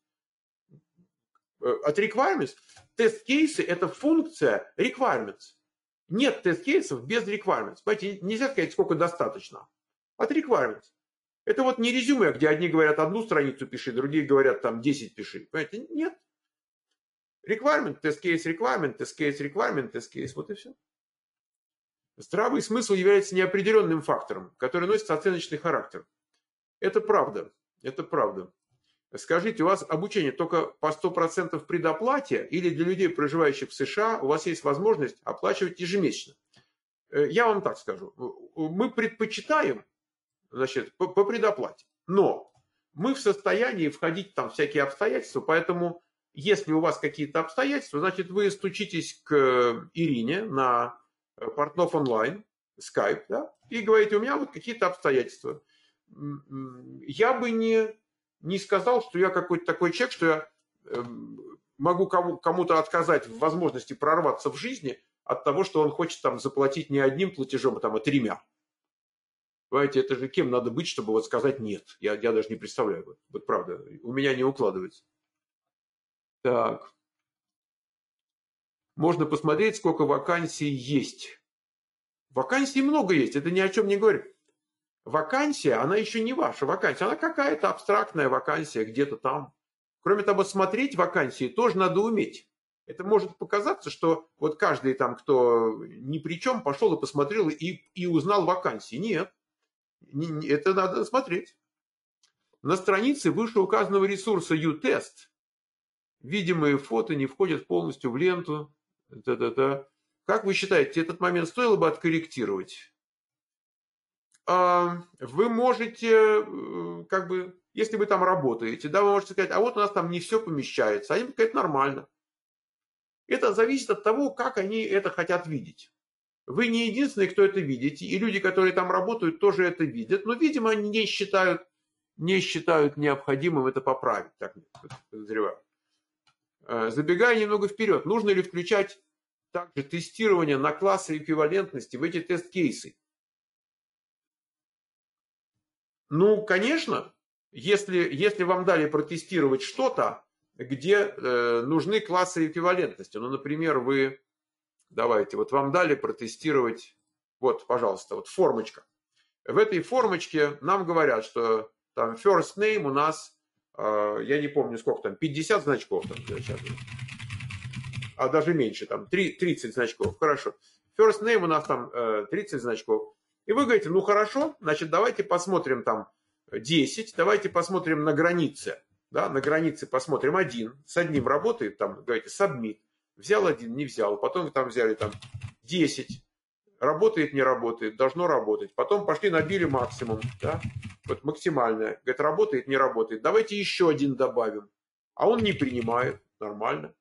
От requirements тест-кейсы – это функция requirements. Нет тест-кейсов без requirements. Понимаете, нельзя сказать, сколько достаточно. От requirements. Это вот не резюме, где одни говорят одну страницу пиши, другие говорят там десять пиши. Понимаете, нет. Requirement, тест-кейс, requirement, тест-кейс, requirement, тест-кейс. Вот и все. Здравый смысл является неопределенным фактором, который носит оценочный характер. Это правда. Это правда. Скажите, у вас обучение только по сто процентов предоплате или для людей, проживающих в США, у вас есть возможность оплачивать ежемесячно? Я вам так скажу. Мы предпочитаем, значит, по, по предоплате. Но мы в состоянии входить там всякие обстоятельства, поэтому если у вас какие-то обстоятельства, значит, вы стучитесь к Ирине на Портнов онлайн, Skype, да, и говорите, у меня вот какие-то обстоятельства. Я бы не... не сказал, что я какой-то такой человек, что я могу кому-то отказать в возможности прорваться в жизни от того, что он хочет там заплатить не одним платежом, а там, а тремя. Понимаете, это же кем надо быть, чтобы вот сказать нет. Я, я даже не представляю. Вот, вот правда, у меня не укладывается. Так. Можно посмотреть, сколько вакансий есть. Вакансий много есть, это ни о чем не говорит. Вакансия, она еще не ваша вакансия, она какая-то абстрактная вакансия где-то там. Кроме того, смотреть вакансии тоже надо уметь. Это может показаться, что вот каждый там, кто ни при чем, пошел и посмотрел и, и узнал вакансии. Нет, это надо смотреть. На странице вышеуказанного ресурса uTest видимые фото не входят полностью в ленту. Та-та-та. Как вы считаете, этот момент стоило бы откорректировать? Вы можете, как бы, если вы там работаете, да, вы можете сказать, а вот у нас там не все помещается. Они будут сказать, нормально. Это зависит от того, как они это хотят видеть. Вы не единственный, кто это видите, и люди, которые там работают, тоже это видят, но, видимо, они не считают, не считают необходимым это поправить, так подозреваю. Забегая немного вперед, нужно ли включать также тестирование на классы эквивалентности в эти тест-кейсы? Ну, конечно, если, если вам дали протестировать что-то, где э, нужны классы эквивалентности. Ну, например, вы, давайте, вот вам дали протестировать, вот, пожалуйста, вот формочка. В этой формочке нам говорят, что там first name у нас, э, я не помню сколько там, пятьдесят значков, там, сейчас, а даже меньше, там тридцать значков, хорошо. First name у нас там э, тридцать значков. И вы говорите, ну хорошо, значит, давайте посмотрим там десять, давайте посмотрим на границе. Да, на границе посмотрим один, с одним работает, там, говорите, submit, взял один, не взял, потом вы там взяли там десять, работает, не работает, должно работать, потом пошли, набили максимум, да, вот максимальное, говорит, работает, не работает, давайте еще один добавим, а он не принимает, нормально,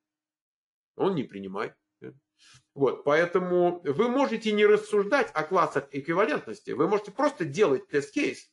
он не принимает. Вот, поэтому вы можете не рассуждать о классах эквивалентности, вы можете просто делать тест-кейс,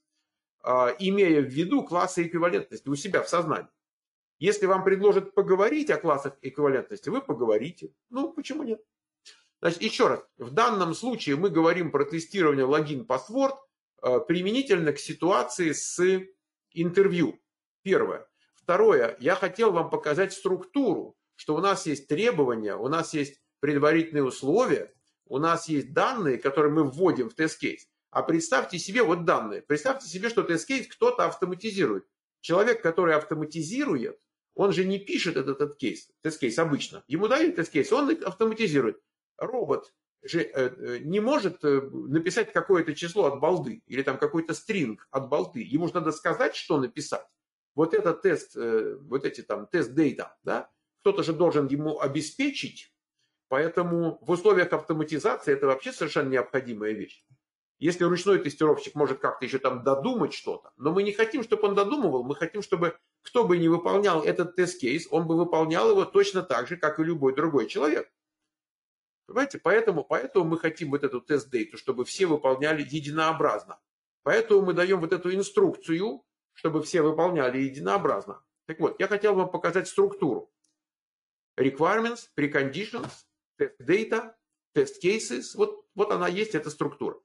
имея в виду классы эквивалентности у себя в сознании. Если вам предложат поговорить о классах эквивалентности, вы поговорите. Ну, почему нет? Значит, еще раз, в данном случае мы говорим про тестирование логин-паспорт применительно к ситуации с интервью. Первое. Второе, я хотел вам показать структуру, что у нас есть требования, у нас есть предварительные условия, у нас есть данные, которые мы вводим в тест-кейс. А представьте себе вот данные. Представьте себе, что тест-кейс кто-то автоматизирует. Человек, который автоматизирует, он же не пишет этот, этот кейс, тест-кейс обычно. Ему дают тест-кейс, он автоматизирует. Робот же э, не может написать какое-то число от балды или там какой-то стринг от балды. Ему же надо сказать, что написать. Вот этот тест, э, вот эти там тест-дейта, да, кто-то же должен ему обеспечить. Поэтому в условиях автоматизации это вообще совершенно необходимая вещь. Если ручной тестировщик может как-то еще там додумать что-то, но мы не хотим, чтобы он додумывал, мы хотим, чтобы кто бы ни выполнял этот тест-кейс, он бы выполнял его точно так же, как и любой другой человек. Понимаете? Поэтому, поэтому мы хотим вот эту тест-дейту, чтобы все выполняли единообразно. Поэтому мы даем вот эту инструкцию, чтобы все выполняли единообразно. Так вот, я хотел вам показать структуру. Requirements, preconditions, test data, test cases. Вот, вот она есть, эта структура.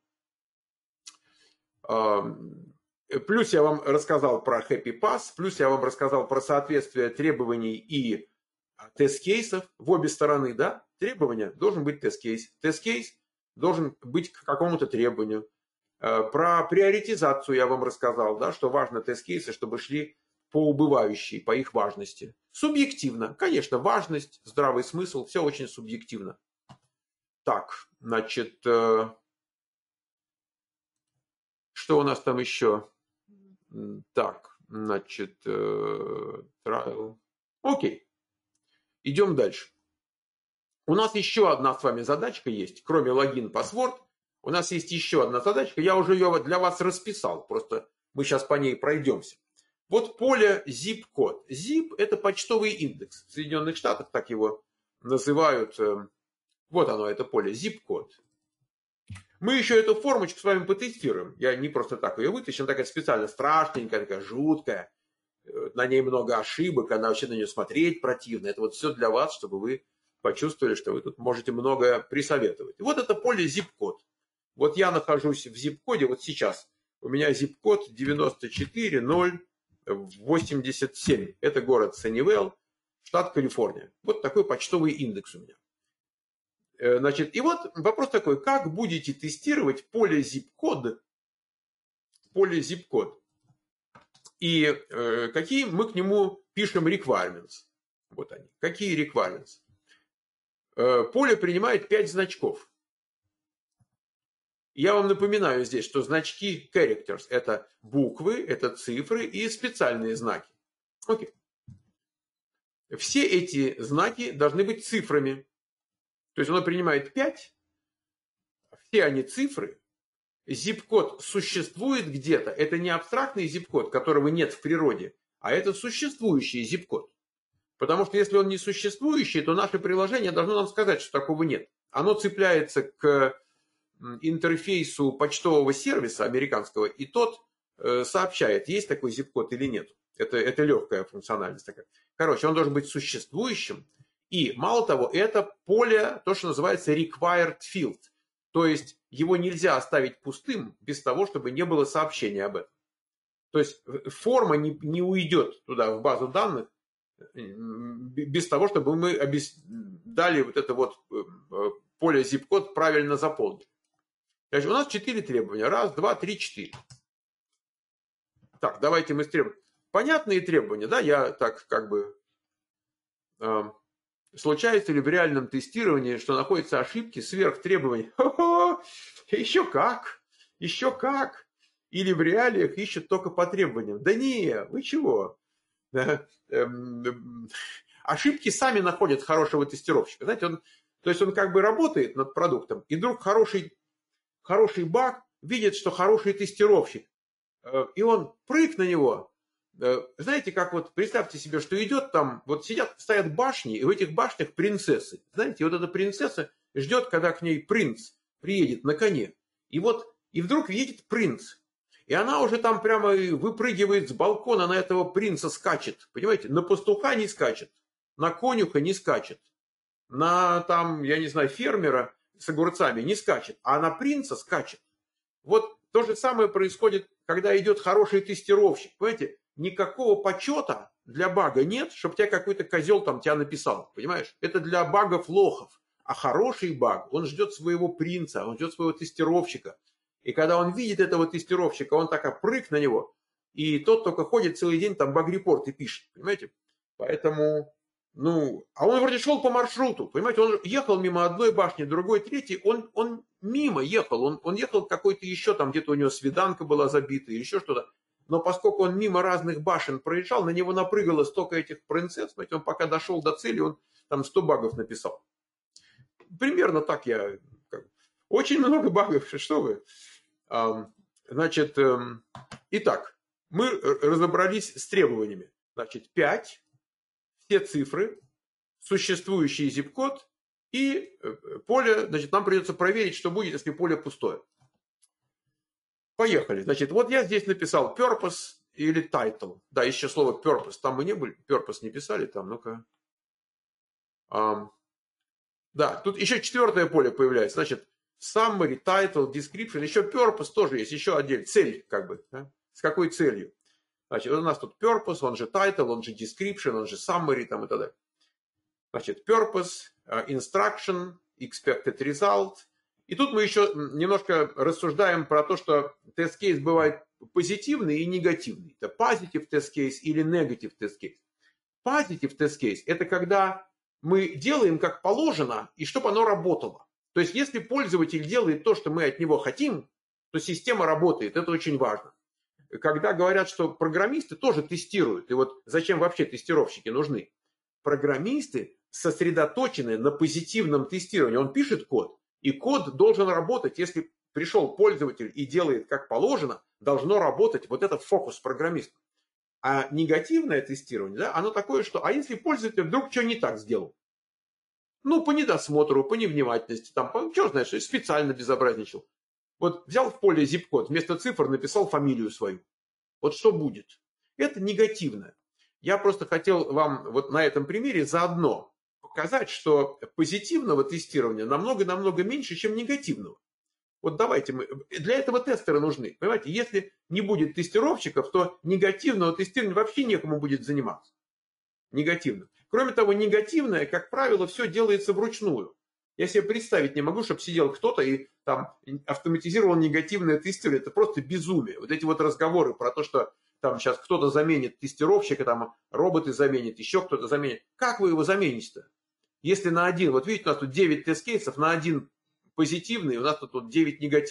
Плюс я вам рассказал про Happy Pass, плюс я вам рассказал про соответствие требований и тест-кейсов в обе стороны, да? Требования должен быть тест-кейс. Тест-кейс должен быть к какому-то требованию. Про приоритизацию я вам рассказал, да, что важно тест-кейсы, чтобы шли по убывающей, по их важности. Субъективно. Конечно, важность, здравый смысл, все очень субъективно. Так, значит, что у нас там еще? Так, значит, trial. Окей. Идем дальше. У нас еще одна с вами задачка есть, кроме логин-паспорт. У нас есть еще одна задачка. Я уже ее для вас расписал, просто мы сейчас по ней пройдемся. Вот поле zip-код. Zip – это почтовый индекс. В Соединенных Штатах так его называют. Вот оно, это поле zip-код. Мы еще эту формочку с вами потестируем. Я не просто так ее вытащил, она такая специально страшненькая, такая жуткая. На ней много ошибок, она вообще на нее смотреть противно. Это вот все для вас, чтобы вы почувствовали, что вы тут можете многое присоветовать. И вот это поле zip-код. Вот я нахожусь в zip-коде, вот сейчас у меня zip-код девяносто четыре ноль восемьдесят семь. Это город Саннивелл, штат Калифорния. Вот такой почтовый индекс у меня. Значит, и вот вопрос такой, как будете тестировать поле zip-код, поле zip-код, и э, какие мы к нему пишем requirements. Вот они. Какие requirements? Э, поле принимает пять значков. Я вам напоминаю здесь, что значки characters – это буквы, это цифры и специальные знаки. Окей. Все эти знаки должны быть цифрами. То есть оно принимает пять, все они цифры. Zip-код существует где-то. Это не абстрактный zip-код, которого нет в природе, а это существующий zip-код. Потому что если он не существующий, то наше приложение должно нам сказать, что такого нет. Оно цепляется к интерфейсу почтового сервиса американского, и тот э, сообщает, есть такой zip-код или нет. Это, это легкая функциональность такая. Короче, он должен быть существующим. И мало того, это поле, то, что называется required field. То есть его нельзя оставить пустым без того, чтобы не было сообщения об этом. То есть форма не, не уйдет туда, в базу данных, без того, чтобы мы обес... дали вот это вот поле zip-код правильно заполнить. Значит, у нас четыре требования. Раз, два, три, четыре. Так, давайте мы требуем. Понятные требования, да, я так как бы... Э, случается ли в реальном тестировании, что находятся ошибки сверх требований? Хо-хо! Еще как! Еще как! Или в реалиях ищут только по требованиям. Да не, вы чего? Ошибки сами находят хорошего тестировщика. Знаете, он, то есть он как бы работает над продуктом, и вдруг хороший, хороший баг видит, что хороший тестировщик. И он прыг на него. Знаете, как вот, представьте себе, что идет там, вот сидят, стоят башни, и в этих башнях принцессы. Знаете, вот эта принцесса ждет, когда к ней принц приедет на коне. И вот, и вдруг едет принц. И она уже там прямо выпрыгивает с балкона, на этого принца скачет. Понимаете, на пастуха не скачет, на конюха не скачет, на там, я не знаю, фермера с огурцами не скачет, а на принца скачет. Вот то же самое происходит, когда идет хороший тестировщик. Понимаете, никакого почета для бага нет, чтобы тебя какой-то козел там тебя написал. Понимаешь? Это для багов лохов. А хороший баг, он ждет своего принца, он ждет своего тестировщика. И когда он видит этого тестировщика, он так опрыг на него. И тот только ходит целый день, там баг-репорты пишет. Понимаете? Поэтому, ну, а он вроде шел по маршруту. Понимаете, он ехал мимо одной башни, другой, третьей. Он, он мимо ехал. Он, он ехал какой-то еще, там где-то у него свиданка была забита или еще что-то. Но поскольку он мимо разных башен проезжал, на него напрыгало столько этих принцесс, он пока дошел до цели, он там сто багов написал. Примерно так я... Очень много багов, что вы. Значит, итак, мы разобрались с требованиями. Значит, пять, все цифры, существующий zip-код и поле. Значит, нам придется проверить, что будет, если поле пустое. Поехали. Значит, вот я здесь написал purpose или title. Да, еще слово purpose. Там мы не были. Purpose не писали там. Ну-ка. Um, да, тут еще четвертое поле появляется. Значит, summary, title, description. Еще purpose тоже есть. Еще отдельно. Цель, как бы. Да? С какой целью? Значит, у нас тут purpose, он же title, он же description, он же summary там и так далее. Значит, purpose, instruction, expected result. И тут мы еще немножко рассуждаем про то, что тест-кейс бывает позитивный и негативный. Это positive тест-кейс или negative тест-кейс. Positive тест-кейс – это когда мы делаем как положено, и чтобы оно работало. То есть, если пользователь делает то, что мы от него хотим, то система работает. Это очень важно. Когда говорят, что программисты тоже тестируют, и вот зачем вообще тестировщики нужны? Программисты сосредоточены на позитивном тестировании. Он пишет код, и код должен работать. Если пришел пользователь и делает как положено, должно работать вот этот фокус программиста. А негативное тестирование, да, оно такое, что а если пользователь вдруг что не так сделал? Ну, по недосмотру, по невнимательности, там, по, что знаешь, специально безобразничал. Вот взял в поле zip-код, вместо цифр написал фамилию свою. Вот что будет? Это негативное. Я просто хотел вам вот на этом примере заодно показать, что позитивного тестирования намного-намного меньше, чем негативного. Вот давайте мы... Для этого тестеры нужны. Понимаете, если не будет тестировщиков, то негативного тестирования вообще некому будет заниматься. Негативно. Кроме того, негативное, как правило, все делается вручную. Я себе представить не могу, чтобы сидел кто-то и там автоматизировал негативное тестирование. Это просто безумие. Вот эти вот разговоры про то, что там сейчас кто-то заменит тестировщика, там роботы заменят, еще кто-то заменит. Как вы его замените-то? Если на один, вот видите, у нас тут девять тест-кейсов, на один позитивный, у нас тут, тут девять негативных.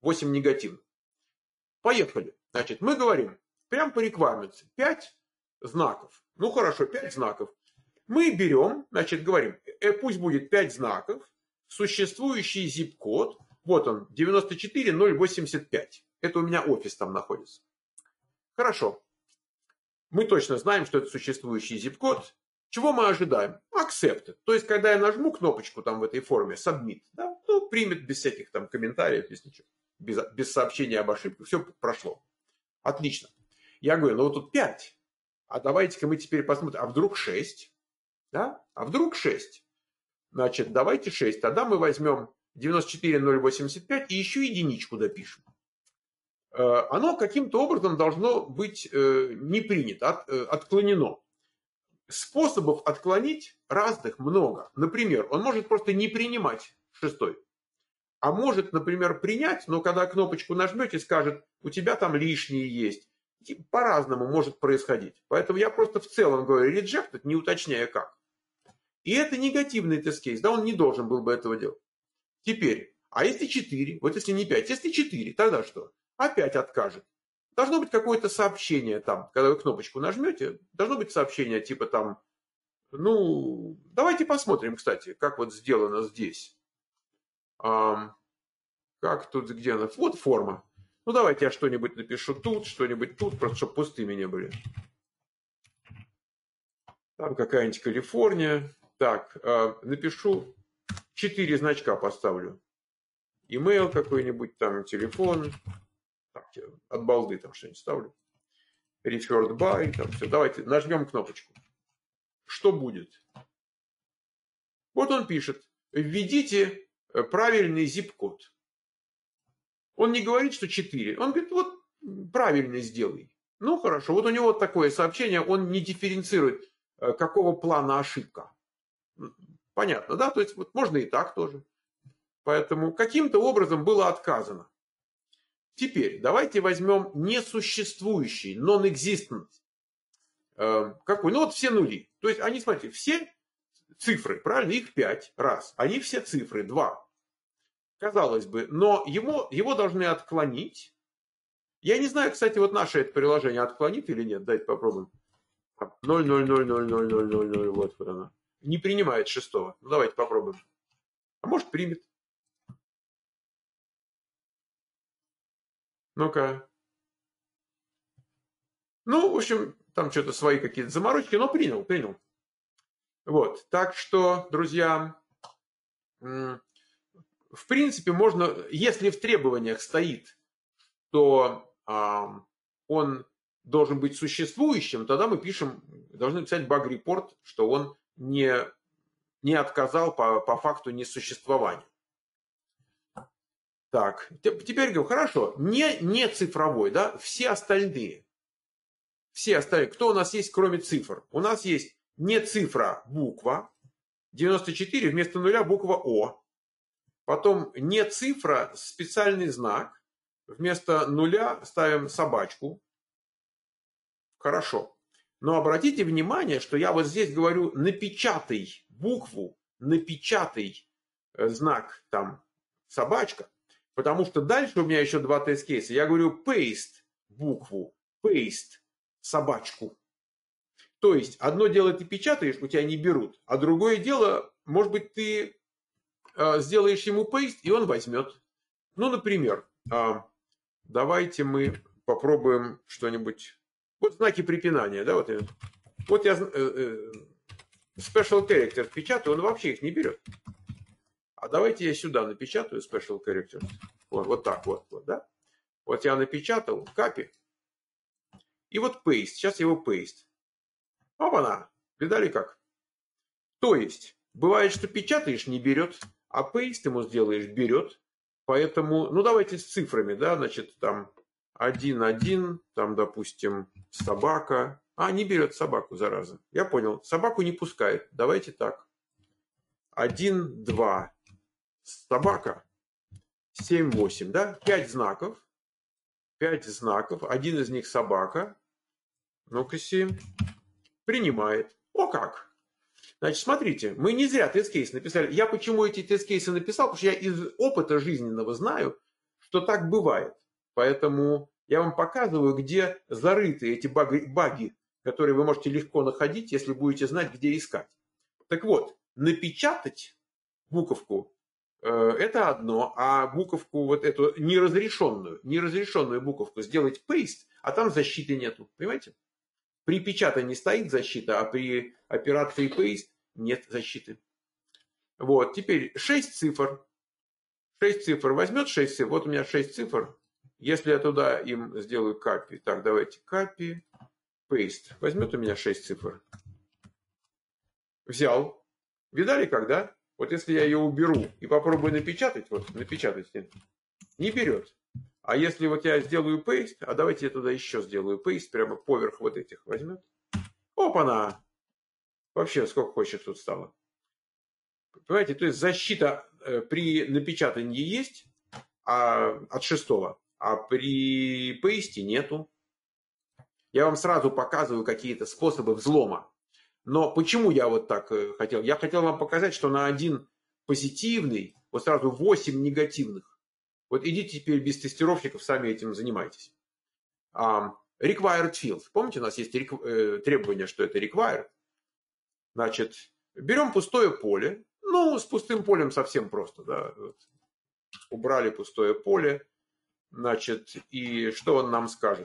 восемь негативных. Поехали. Значит, мы говорим, прям по requirements, пять знаков. Ну хорошо, пять знаков. Мы берем, значит, говорим, э, пусть будет пять знаков, существующий zip-код, вот он, девяносто четыре ноль восемьдесят пять. Это у меня офис там находится. Хорошо. Мы точно знаем, что это существующий zip-код. Чего мы ожидаем? Accepted. То есть, когда я нажму кнопочку там в этой форме Submit, да, ну, примет без всяких там комментариев, без ничего, без, без сообщения об ошибках, все прошло. Отлично. Я говорю, ну вот тут пять. А давайте-ка мы теперь посмотрим, а вдруг шесть? Да? А вдруг шесть? Значит, давайте шесть. Тогда мы возьмем девяносто четыре ноль восемьдесят пять и еще единичку допишем. Оно каким-то образом должно быть не принято, отклонено. Способов отклонить разных много. Например, он может просто не принимать шестой. А может, например, принять, но когда кнопочку нажмете, скажет, у тебя там лишние есть. По-разному может происходить. Поэтому я просто в целом говорю rejected, не уточняя как. И это негативный тест-кейс. Да, он не должен был бы этого делать. Теперь, а если четыре? Вот если не пять, если четыре, тогда что? Опять откажет. Должно быть какое-то сообщение там, когда вы кнопочку нажмете, должно быть сообщение типа там, ну, давайте посмотрим, кстати, как вот сделано здесь. А, как тут, где она? Вот форма. Ну, давайте я что-нибудь напишу тут, что-нибудь тут, просто чтобы пустыми не были. Там какая-нибудь Калифорния. Так, а, напишу, четыре значка поставлю. Email какой-нибудь, там, телефон. Так, от балды там что-нибудь ставлю. Referred by, там все. Давайте нажмем кнопочку. Что будет? Вот он пишет. Введите правильный zip-код. Он не говорит, что четыре. Он говорит, вот правильный сделай. Ну хорошо. Вот у него такое сообщение. Он не дифференцирует, какого плана ошибка. Понятно, да? То есть вот можно и так тоже. Поэтому каким-то образом было отказано. Теперь давайте возьмем несуществующий, non-existent. Э, какой? Ну вот все нули. То есть они, смотрите, все цифры, правильно? Их пять, раз. Они все цифры, два. Казалось бы, но его, его должны отклонить. Я не знаю, кстати, вот наше это приложение отклонит или нет. Давайте попробуем. ноль ноль ноль ноль ноль ноль ноль ноль. Вот, вот она. Не принимает шестого. Ну давайте попробуем. А может примет. Ну-ка. Ну, в общем, там что-то свои какие-то заморочки, но принял, принял. Вот, так что, друзья, в принципе, можно, если в требованиях стоит, то а, он должен быть существующим, тогда мы пишем, должны писать баг-репорт, что он не, не отказал по, по факту несуществования. Так, теперь говорю, хорошо, не, не цифровой, да, все остальные. Все остальные. Кто у нас есть, кроме цифр? У нас есть не цифра, буква. девяносто четыре вместо нуля буква О. Потом не цифра, специальный знак. Вместо нуля ставим собачку. Хорошо. Но обратите внимание, что я вот здесь говорю напечатай букву, напечатай знак там собачка. Потому что дальше у меня еще два тест-кейса. Я говорю paste букву, paste собачку. То есть, одно дело ты печатаешь, у тебя не берут, а другое дело, может быть, ты э, сделаешь ему paste, и он возьмет. Ну, например, э, давайте мы попробуем что-нибудь. Вот знаки препинания, да, вот, вот я э, э, special character печатаю, он вообще их не берет. А давайте я сюда напечатаю special character. Вот, вот так вот, вот, да. Вот я напечатал, копи. И вот paste. Сейчас его paste. Опа-на. Видали как? То есть, бывает, что печатаешь, не берет, а paste ему сделаешь, берет. Поэтому, ну давайте с цифрами, да, значит, там один, один, там, допустим, собака. А, не берет собаку, зараза. Я понял. Собаку не пускает. Давайте так. один, два. Собака. семь, восемь, да? пять знаков. пять знаков. Один из них собака. Ну-ка, семь. Принимает. О как! Значит, смотрите, мы не зря тест-кейс написали. Я почему эти тест-кейсы написал? Потому что я из опыта жизненного знаю, что так бывает. Поэтому я вам показываю, где зарыты эти баги, баги, которые вы можете легко находить, если будете знать, где искать. Так вот, напечатать буковку э, это одно, а буковку вот эту неразрешенную, неразрешенную буковку сделать paste, а там защиты нету. Понимаете? При печатании стоит защита, а при операции paste нет защиты. Вот, теперь шесть цифр. шесть цифр возьмет шесть цифр. Вот у меня шесть цифр. Если я туда им сделаю copy. Так, давайте copy, paste. Возьмет у меня шесть цифр. Взял. Видали, когда? Вот если я ее уберу и попробую напечатать, вот напечатать, не берет. А если вот я сделаю paste, а давайте я туда еще сделаю paste, прямо поверх вот этих возьмет. Опа-на! Вообще сколько хочешь тут стало. Понимаете, то есть защита при напечатании есть а, от шестого, а при пейсте нету. Я вам сразу показываю какие-то способы взлома. Но почему я вот так хотел? Я хотел вам показать, что на один позитивный, вот сразу восемь негативных. Вот идите теперь без тестировщиков, сами этим занимайтесь. Um, required field. Помните, у нас есть требование, что это required. Значит, берем пустое поле. Ну, с пустым полем совсем просто. Да? Вот. Убрали пустое поле. Значит, и что он нам скажет?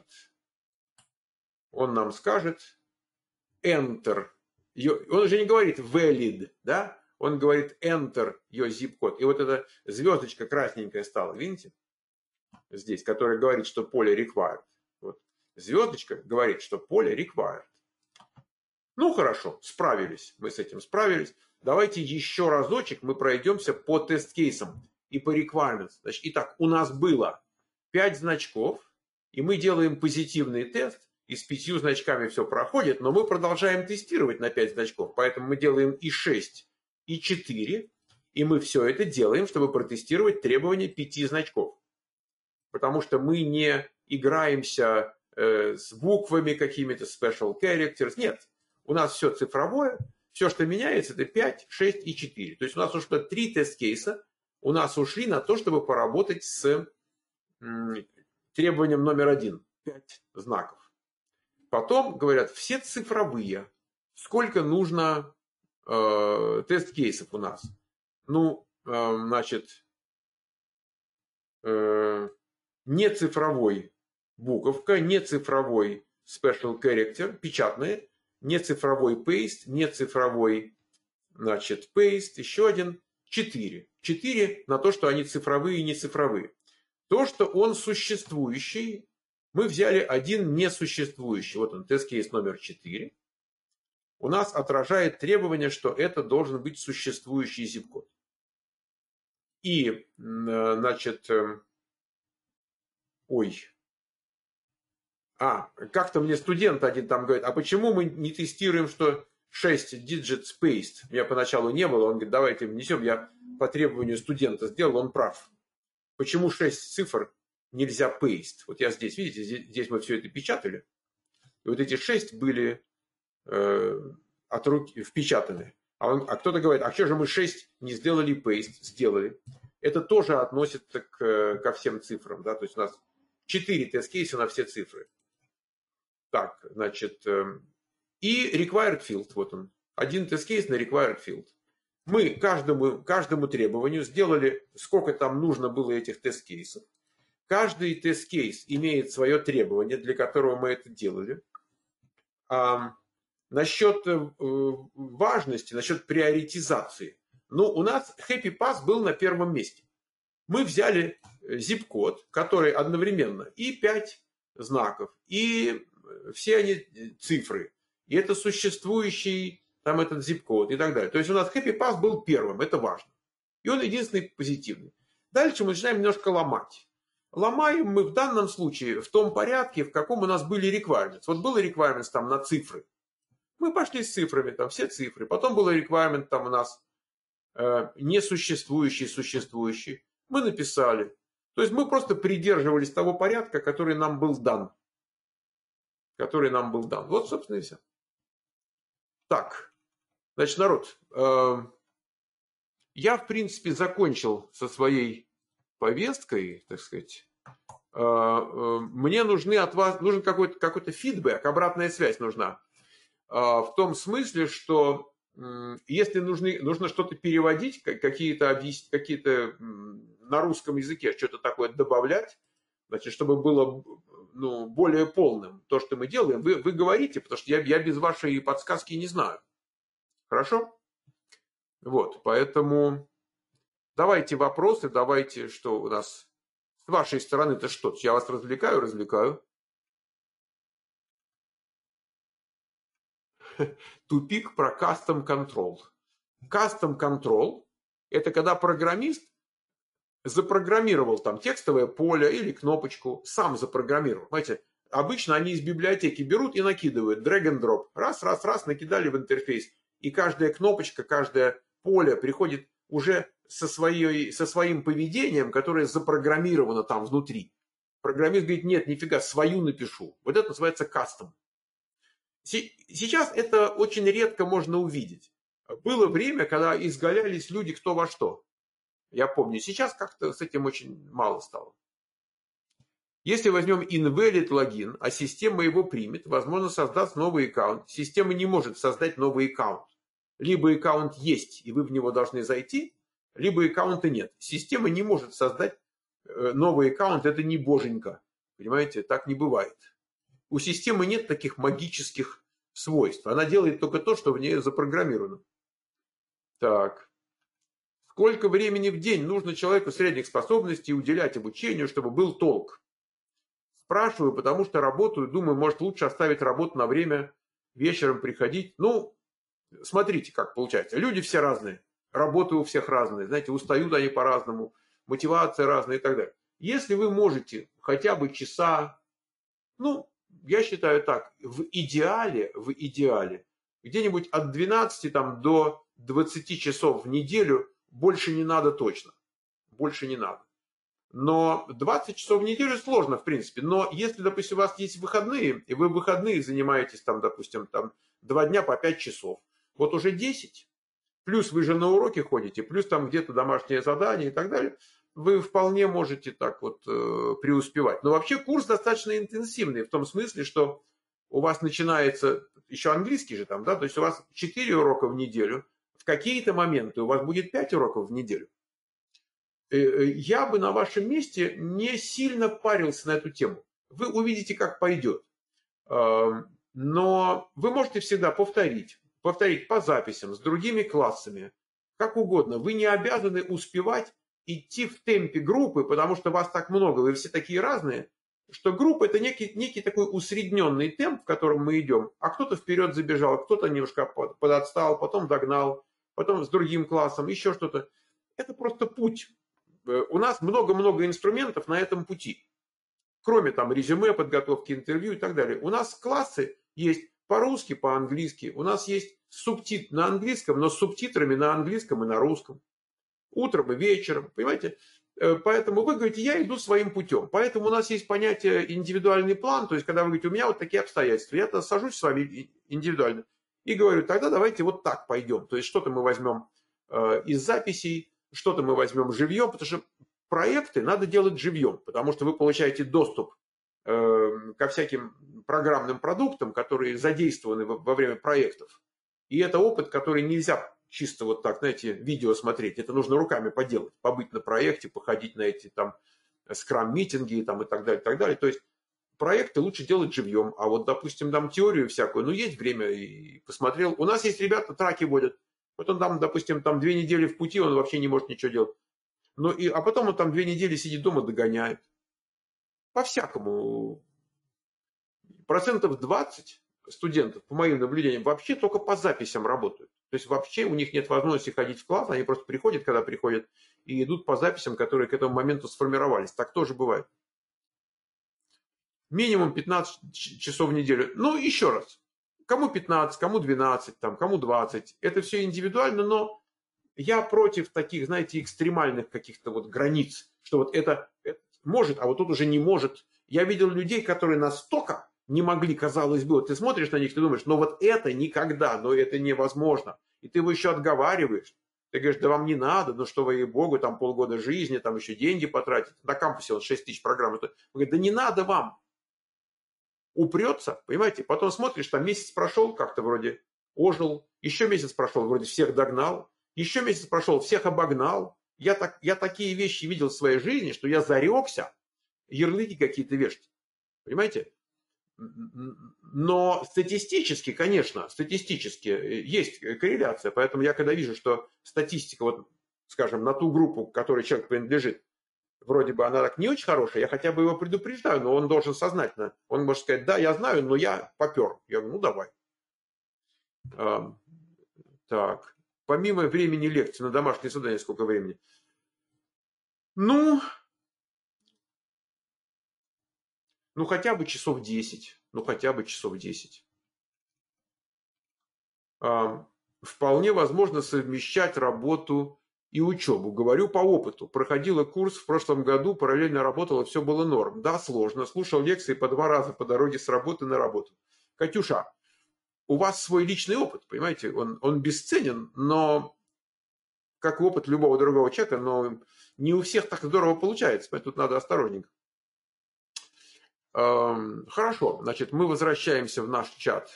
Он нам скажет enter. Он же не говорит valid, да? Он говорит enter your zip code. И вот эта звездочка красненькая стала, видите? Здесь, которая говорит, что поле required. Вот. Звездочка говорит, что поле required. Ну, хорошо, справились. Мы с этим справились. Давайте еще разочек мы пройдемся по тест-кейсам и по requirements. Значит, итак, у нас было пять значков, и мы делаем позитивный тест, и с пятью значками все проходит, но мы продолжаем тестировать на пять значков. Поэтому мы делаем и шесть, и четыре, и мы все это делаем, чтобы протестировать требования пяти значков. Потому что мы не играемся э, с буквами какими-то, special characters. Нет, у нас все цифровое. Все, что меняется, это пять, шесть и четыре. То есть у нас ушло три тест-кейса. У нас ушли на то, чтобы поработать с м, требованием номер один. пять знаков. Потом говорят, все цифровые. Сколько нужно э, тест-кейсов у нас? Ну, э, значит, э, не цифровой буковка, не цифровой special character, печатные, не цифровой paste, не цифровой, значит, paste, еще один, четыре. четыре на то, что они цифровые и не цифровые. То, что он существующий, мы взяли один несуществующий. Вот он, тест-кейс номер четыре. У нас отражает требование, что это должен быть существующий zip-код. И, значит, ой, а, как-то мне студент один там говорит, а почему мы не тестируем, что шесть digits paste? У меня поначалу не было, он говорит, давайте внесем, я по требованию студента сделал, он прав. Почему шесть цифр нельзя paste? Вот я здесь, видите, здесь, здесь мы все это печатали, и вот эти шесть были э, от руки впечатаны. А, он, а кто-то говорит, а что же мы шесть не сделали paste? Сделали. Это тоже относится к, ко всем цифрам, да, то есть у нас четыре тест-кейса на все цифры. Так, значит, и required field, вот он, один тест-кейс на required field. Мы каждому, каждому требованию сделали, сколько там нужно было этих тест-кейсов. Каждый тест-кейс имеет свое требование, для которого мы это делали. А, насчет важности, насчет приоритизации. Ну, у нас Happy Pass был на первом месте. Мы взяли zip-код, который одновременно и пять знаков, и все они цифры. И это существующий там этот zip-код и так далее. То есть у нас Happy Pass был первым, это важно. И он единственный позитивный. Дальше мы начинаем немножко ломать. Ломаем мы в данном случае в том порядке, в каком у нас были requirements. Вот было requirements там на цифры. Мы пошли с цифрами, там все цифры. Потом было requirement там у нас э, несуществующий, существующий. Мы написали. То есть мы просто придерживались того порядка, который нам был дан. Который нам был дан. Вот, собственно, и все. Так, значит, народ, э, я, в принципе, закончил со своей повесткой, так сказать, мне нужны от вас, нужен какой-то какой-то фидбэк, обратная связь нужна. В том смысле, что если нужны, нужно что-то переводить, какие-то какие-то на русском языке что-то такое добавлять, значит, чтобы было, ну, более полным то, что мы делаем, вы, вы говорите, потому что я, я без вашей подсказки не знаю. Хорошо? Вот, поэтому давайте вопросы, давайте, что у нас с вашей стороны-то что? Я вас развлекаю, развлекаю. Тупик про custom control. Custom control – это когда программист запрограммировал там текстовое поле или кнопочку, сам запрограммировал. Понимаете, обычно они из библиотеки берут и накидывают, drag and drop. Раз, раз, раз, накидали в интерфейс. И каждая кнопочка, каждое поле приходит уже со, своей, со своим поведением, которое запрограммировано там внутри. Программист говорит, нет, нифига, свою напишу. Вот это называется custom. Сейчас это очень редко можно увидеть. Было время, когда изгалялись люди кто во что. Я помню, сейчас как-то с этим очень мало стало. Если возьмем invalid логин, а система его примет, возможно, создаст новый аккаунт. Система не может создать новый аккаунт. Либо аккаунт есть, и вы в него должны зайти, либо аккаунта нет. Система не может создать новый аккаунт, это не боженька. Понимаете, так не бывает. У системы нет таких магических свойств. Она делает только то, что в ней запрограммировано. Так. Сколько времени в день нужно человеку средних способностей уделять обучению, чтобы был толк? Спрашиваю, потому что работаю, думаю, может лучше оставить работу на время, вечером приходить. Ну, смотрите, как получается. Люди все разные. Работы у всех разные. Знаете, устают они по-разному. Мотивация разная и так далее. Если вы можете хотя бы часа, ну, я считаю так, в идеале, в идеале, где-нибудь от двенадцати там, до двадцати часов в неделю больше не надо точно. Больше не надо. Но двадцать часов в неделю сложно, в принципе. Но если, допустим, у вас есть выходные, и вы в выходные занимаетесь, там, допустим, там, два дня по пять часов, вот уже десять, плюс вы же на уроки ходите, плюс там где-то домашнее задание и так далее, вы вполне можете так вот э, преуспевать. Но вообще курс достаточно интенсивный, в том смысле, что у вас начинается, еще английский же там, да, то есть у вас четыре урока в неделю, в какие-то моменты у вас будет пять уроков в неделю. Я бы на вашем месте не сильно парился на эту тему. Вы увидите, как пойдет. Но вы можете всегда повторить. Повторить по записям, с другими классами. Как угодно. Вы не обязаны успевать идти в темпе группы, потому что вас так много, вы все такие разные, что группа это некий, некий такой усредненный темп, в котором мы идем. А кто-то вперед забежал, кто-то немножко подотстал, потом догнал, потом с другим классом, еще что-то. Это просто путь. У нас много-много инструментов на этом пути. Кроме там резюме, подготовки интервью и так далее. У нас классы есть по-русски, по-английски. У нас есть субтитры на английском, но с субтитрами на английском и на русском. Утром и вечером. Понимаете? Поэтому вы говорите, я иду своим путем. Поэтому у нас есть понятие индивидуальный план. То есть, когда вы говорите, у меня вот такие обстоятельства, я-то сажусь с вами индивидуально и говорю, тогда давайте вот так пойдем. То есть, что-то мы возьмем из записей, что-то мы возьмем живьем, потому что проекты надо делать живьем, потому что вы получаете доступ э, ко всяким программным продуктам, которые задействованы во, во время проектов. И это опыт, который нельзя чисто вот так, знаете, видео смотреть. Это нужно руками поделать, побыть на проекте, походить на эти там скрам-митинги там, и так далее, и так далее. То есть проекты лучше делать живьем. А вот, допустим, там теорию всякую, ну, есть время и посмотрел. У нас есть ребята, траки водят. Вот он там, допустим, там две недели в пути, он вообще не может ничего делать. Ну, и, а потом он там две недели сидит дома, догоняет. По-всякому. Процентов двадцать студентов, по моим наблюдениям, вообще только по записям работают. То есть вообще у них нет возможности ходить в класс, они просто приходят, когда приходят, и идут по записям, которые к этому моменту сформировались. Так тоже бывает. Минимум пятнадцать часов в неделю. Ну, еще раз. Кому пятнадцать, кому двенадцать, там, кому двадцать. Это все индивидуально, но я против таких, знаете, экстремальных каких-то вот границ, что вот это, это может, а вот тут уже не может. Я видел людей, которые настолько не могли, казалось бы, вот ты смотришь на них, ты думаешь, но вот это никогда, но это невозможно. И ты его еще отговариваешь. Ты говоришь, да вам не надо, ну что вы, ей-богу, там полгода жизни, там еще деньги потратить. На кампусе вот шесть тысяч программ. Он говорит, да не надо вам. Упрется, понимаете? Потом смотришь, там месяц прошел, как-то вроде ожил. Еще месяц прошел, вроде всех догнал. Еще месяц прошел, всех обогнал. Я, так, я такие вещи видел в своей жизни, что я зарекся ярлыки какие-то вешать. Понимаете? Но статистически, конечно, статистически есть корреляция. Поэтому я когда вижу, что статистика, вот, скажем, на ту группу, к которой человек принадлежит, вроде бы она так не очень хорошая, я хотя бы его предупреждаю, но он должен сознательно. Он может сказать, да, я знаю, но я попер. Я говорю, ну давай. А, так. Помимо времени лекции на домашнее задание, сколько времени? Ну, ну хотя бы часов десять. Ну хотя бы часов десять. А, вполне возможно совмещать работу и учебу. Говорю по опыту. Проходила курс в прошлом году, параллельно работала, все было норм. Да, сложно. Слушал лекции по два раза по дороге с работы на работу. Катюша, у вас свой личный опыт, понимаете? Он, он бесценен, но как опыт любого другого человека, но не у всех так здорово получается. Поэтому тут надо осторожненько. Хорошо, значит, мы возвращаемся в наш чат.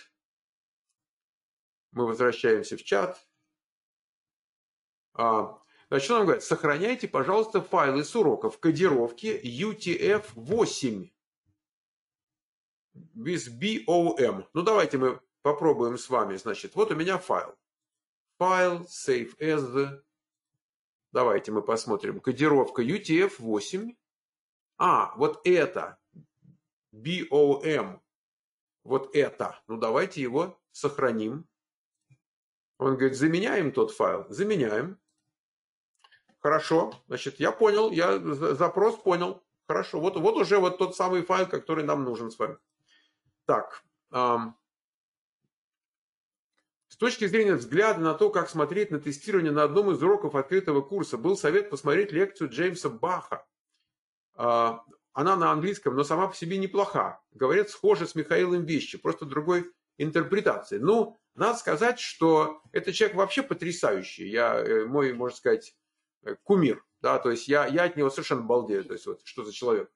Мы возвращаемся в чат. Значит, что нам говорят? Сохраняйте, пожалуйста, файлы с уроков кодировки ю ти эф восемь без би о эм. Ну, давайте мы попробуем с вами. Значит, вот у меня файл. Файл, save as. Давайте мы посмотрим. Кодировка ю ти эф восемь. А, вот это. би о эм. Вот это. Ну, давайте его сохраним. Он говорит, заменяем тот файл. Заменяем. Хорошо. Значит, я понял. Я запрос понял. Хорошо. Вот, вот уже вот тот самый файл, который нам нужен с вами. Так. Эм, с точки зрения взгляда на то, как смотреть на тестирование на одном из уроков открытого курса, был совет посмотреть лекцию Джеймса Баха. Э, она на английском, но сама по себе неплоха. Говорят, схожа с Михаилом Вещи, просто другой интерпретации. Ну, надо сказать, что этот человек вообще потрясающий. Я, мой, можно сказать, кумир. Да, то есть я, я от него совершенно балдею. То есть вот что за человек.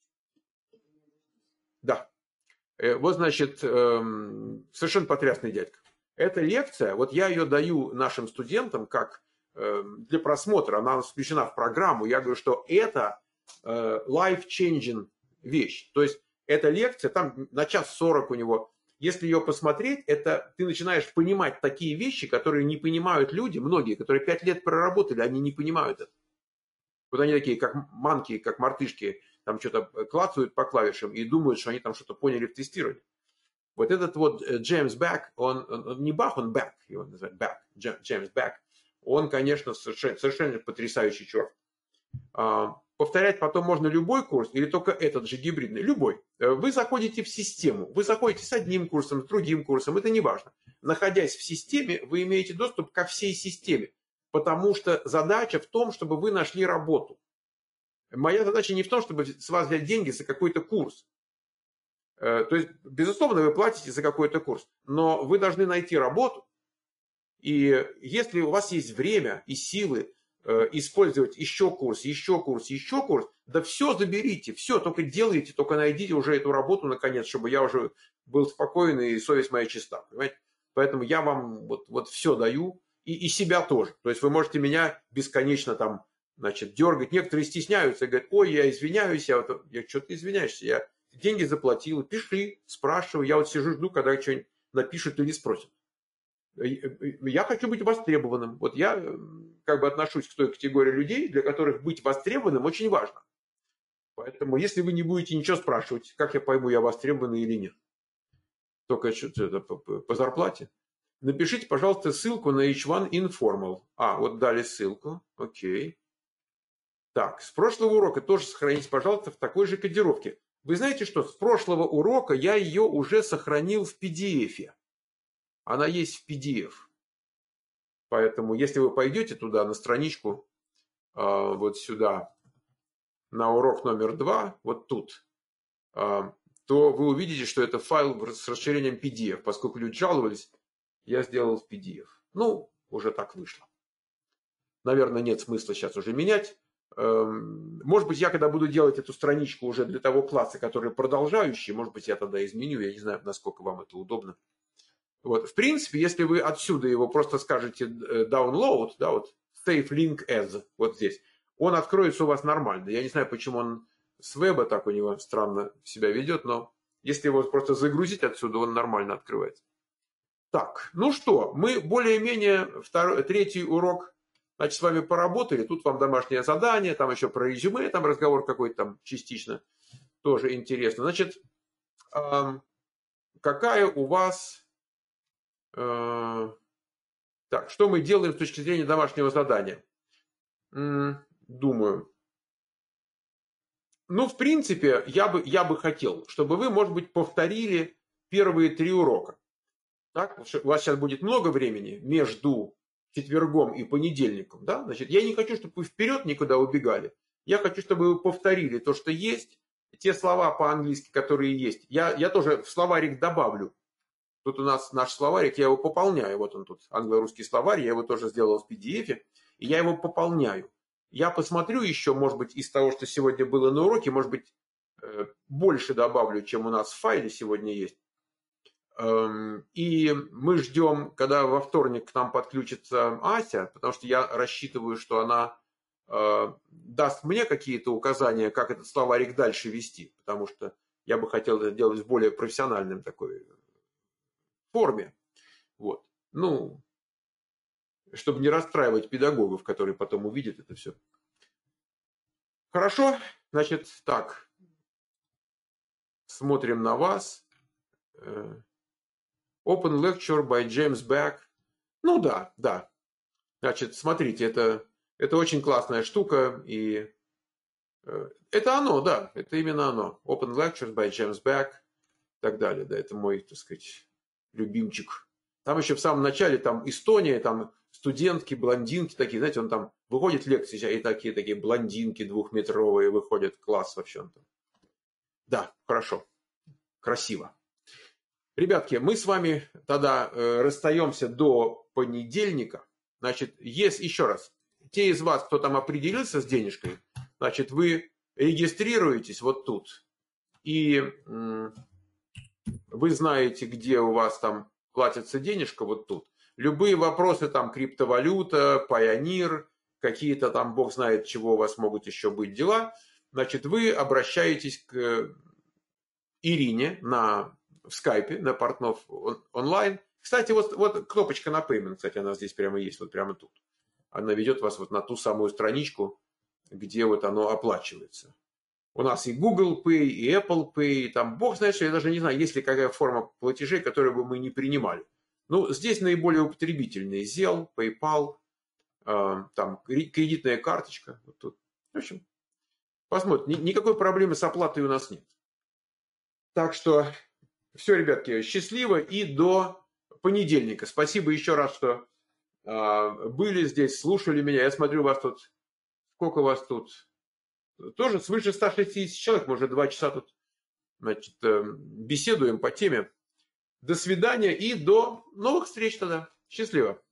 Да. Вот, значит, совершенно потрясный дядька. Эта лекция, вот я ее даю нашим студентам как для просмотра. Она включена в программу. Я говорю, что это life-changing вещь. То есть эта лекция, там на час сорок у него. Если ее посмотреть, это ты начинаешь понимать такие вещи, которые не понимают люди, многие, которые пять лет проработали, они не понимают это. Вот они такие, как манки, как мартышки, там что-то клацают по клавишам и думают, что они там что-то поняли в тестировании. Вот этот вот Джеймс Бак, он, он не Бах, он Бак, его называют Бак, Джеймс Бак. Он, конечно, совершенно, совершенно потрясающий чувак. Повторять потом можно любой курс или только этот же гибридный? Любой. Вы заходите в систему. Вы заходите с одним курсом, с другим курсом. Это не важно. Находясь в системе, вы имеете доступ ко всей системе. Потому что задача в том, чтобы вы нашли работу. Моя задача не в том, чтобы с вас взять деньги за какой-то курс. То есть, безусловно, вы платите за какой-то курс. Но вы должны найти работу. И если у вас есть время и силы использовать еще курс, еще курс, еще курс, да все заберите, все, только делайте, только найдите уже эту работу наконец, чтобы я уже был спокойный и совесть моя чиста, понимаете? Поэтому я вам вот, вот все даю, и, и себя тоже. То есть вы можете меня бесконечно там, значит, дергать. Некоторые стесняются и говорят, ой, я извиняюсь, я, вот, я что ты извиняешься, я деньги заплатил, пиши, спрашивай, я вот сижу, жду, когда что-нибудь напишут или спросят. Я хочу быть востребованным. Вот я как бы отношусь к той категории людей, для которых быть востребованным очень важно. Поэтому если вы не будете ничего спрашивать, как я пойму, я востребованный или нет? Только что-то по зарплате. Напишите, пожалуйста, ссылку на эйч один Informal. А, вот дали ссылку. Окей. Так, с прошлого урока тоже сохраните, пожалуйста, в такой же кодировке. Вы знаете что? С прошлого урока я ее уже сохранил в пи ди эф. Она есть в пи ди эф. Поэтому, если вы пойдете туда, на страничку, вот сюда, на урок номер два, вот тут, то вы увидите, что это файл с расширением пи ди эф. Поскольку люди жаловались, я сделал в пи ди эф. Ну, уже так вышло. наверное, нет смысла сейчас уже менять. Может быть, я когда буду делать эту страничку уже для того класса, который продолжающий, может быть, я тогда изменю, я не знаю, насколько вам это удобно. Вот. В принципе, если вы отсюда его просто скажете download, да, вот save link as, вот здесь, он откроется у вас нормально. Я не знаю, почему он с веба так у него странно себя ведет, но если его просто загрузить отсюда, он нормально открывается. Так, ну что, мы более-менее второй, третий урок, значит, с вами поработали. Тут вам домашнее задание, там еще про резюме, там разговор какой-то там частично тоже интересно. Значит, э, какая у вас... Э, так, что мы делаем с точки зрения домашнего задания? М, думаю. Ну, в принципе, я бы, я бы хотел, чтобы вы, может быть, повторили первые три урока. Так? У вас сейчас будет много времени между четвергом и понедельником. Да? Значит, я не хочу, чтобы вы вперед никуда убегали. Я хочу, чтобы вы повторили то, что есть. Те слова по-английски, которые есть. Я, я тоже в словарик добавлю. Тут у нас наш словарик, я его пополняю. Вот он тут, англо-русский словарь. Я его тоже сделал в пи ди эф. И я его пополняю. Я посмотрю еще, может быть, из того, что сегодня было на уроке, может быть, больше добавлю, чем у нас в файле сегодня есть. И мы ждем, когда во вторник к нам подключится Ася, потому что я рассчитываю, что она э, даст мне какие-то указания, как этот словарик дальше вести, потому что я бы хотел это делать в более профессиональном такой форме. Вот. Ну, чтобы не расстраивать педагогов, которые потом увидят это все. Хорошо, значит, так. Смотрим на вас. Open Lecture by James Beck. Ну да, да. Значит, смотрите, это, это очень классная штука. И э, это оно, да, это именно оно. Open Lectures by James Beck и так далее. Да, это мой, так сказать, любимчик. Там еще в самом начале, там Эстония, там студентки, блондинки такие, знаете, он там выходит лекции, и такие, такие блондинки двухметровые выходят, класс вообще. Да, хорошо, красиво. Ребятки, мы с вами тогда э, расстаемся до понедельника. Значит, есть еще раз, те из вас, кто там определился с денежкой, значит, вы регистрируетесь вот тут. И э, вы знаете, где у вас там платится денежка, вот тут. Любые вопросы, там, криптовалюта, Payoneer, какие-то там, бог знает, чего у вас могут еще быть дела. Значит, вы обращаетесь к Ирине на... в скайпе, на Портнов онлайн. Кстати, вот, вот кнопочка на Payment, кстати, она здесь прямо есть, вот прямо тут. Она ведет вас вот на ту самую страничку, где вот оно оплачивается. У нас и Google Pay, и Apple Pay, и там, бог знает, что я даже не знаю, есть ли какая форма платежей, которую бы мы не принимали. Ну, здесь наиболее употребительные зел, PayPal, э, там кредитная карточка. Вот тут. В общем, посмотрим. Никакой проблемы с оплатой у нас нет. Так что... Все, ребятки, счастливо и до понедельника. Спасибо еще раз, что э, были здесь, слушали меня. Я смотрю, у вас тут, сколько у вас тут? Тоже свыше ста шестидесяти человек, мы уже два часа тут, значит, э, беседуем по теме. До свидания и до новых встреч тогда. Счастливо.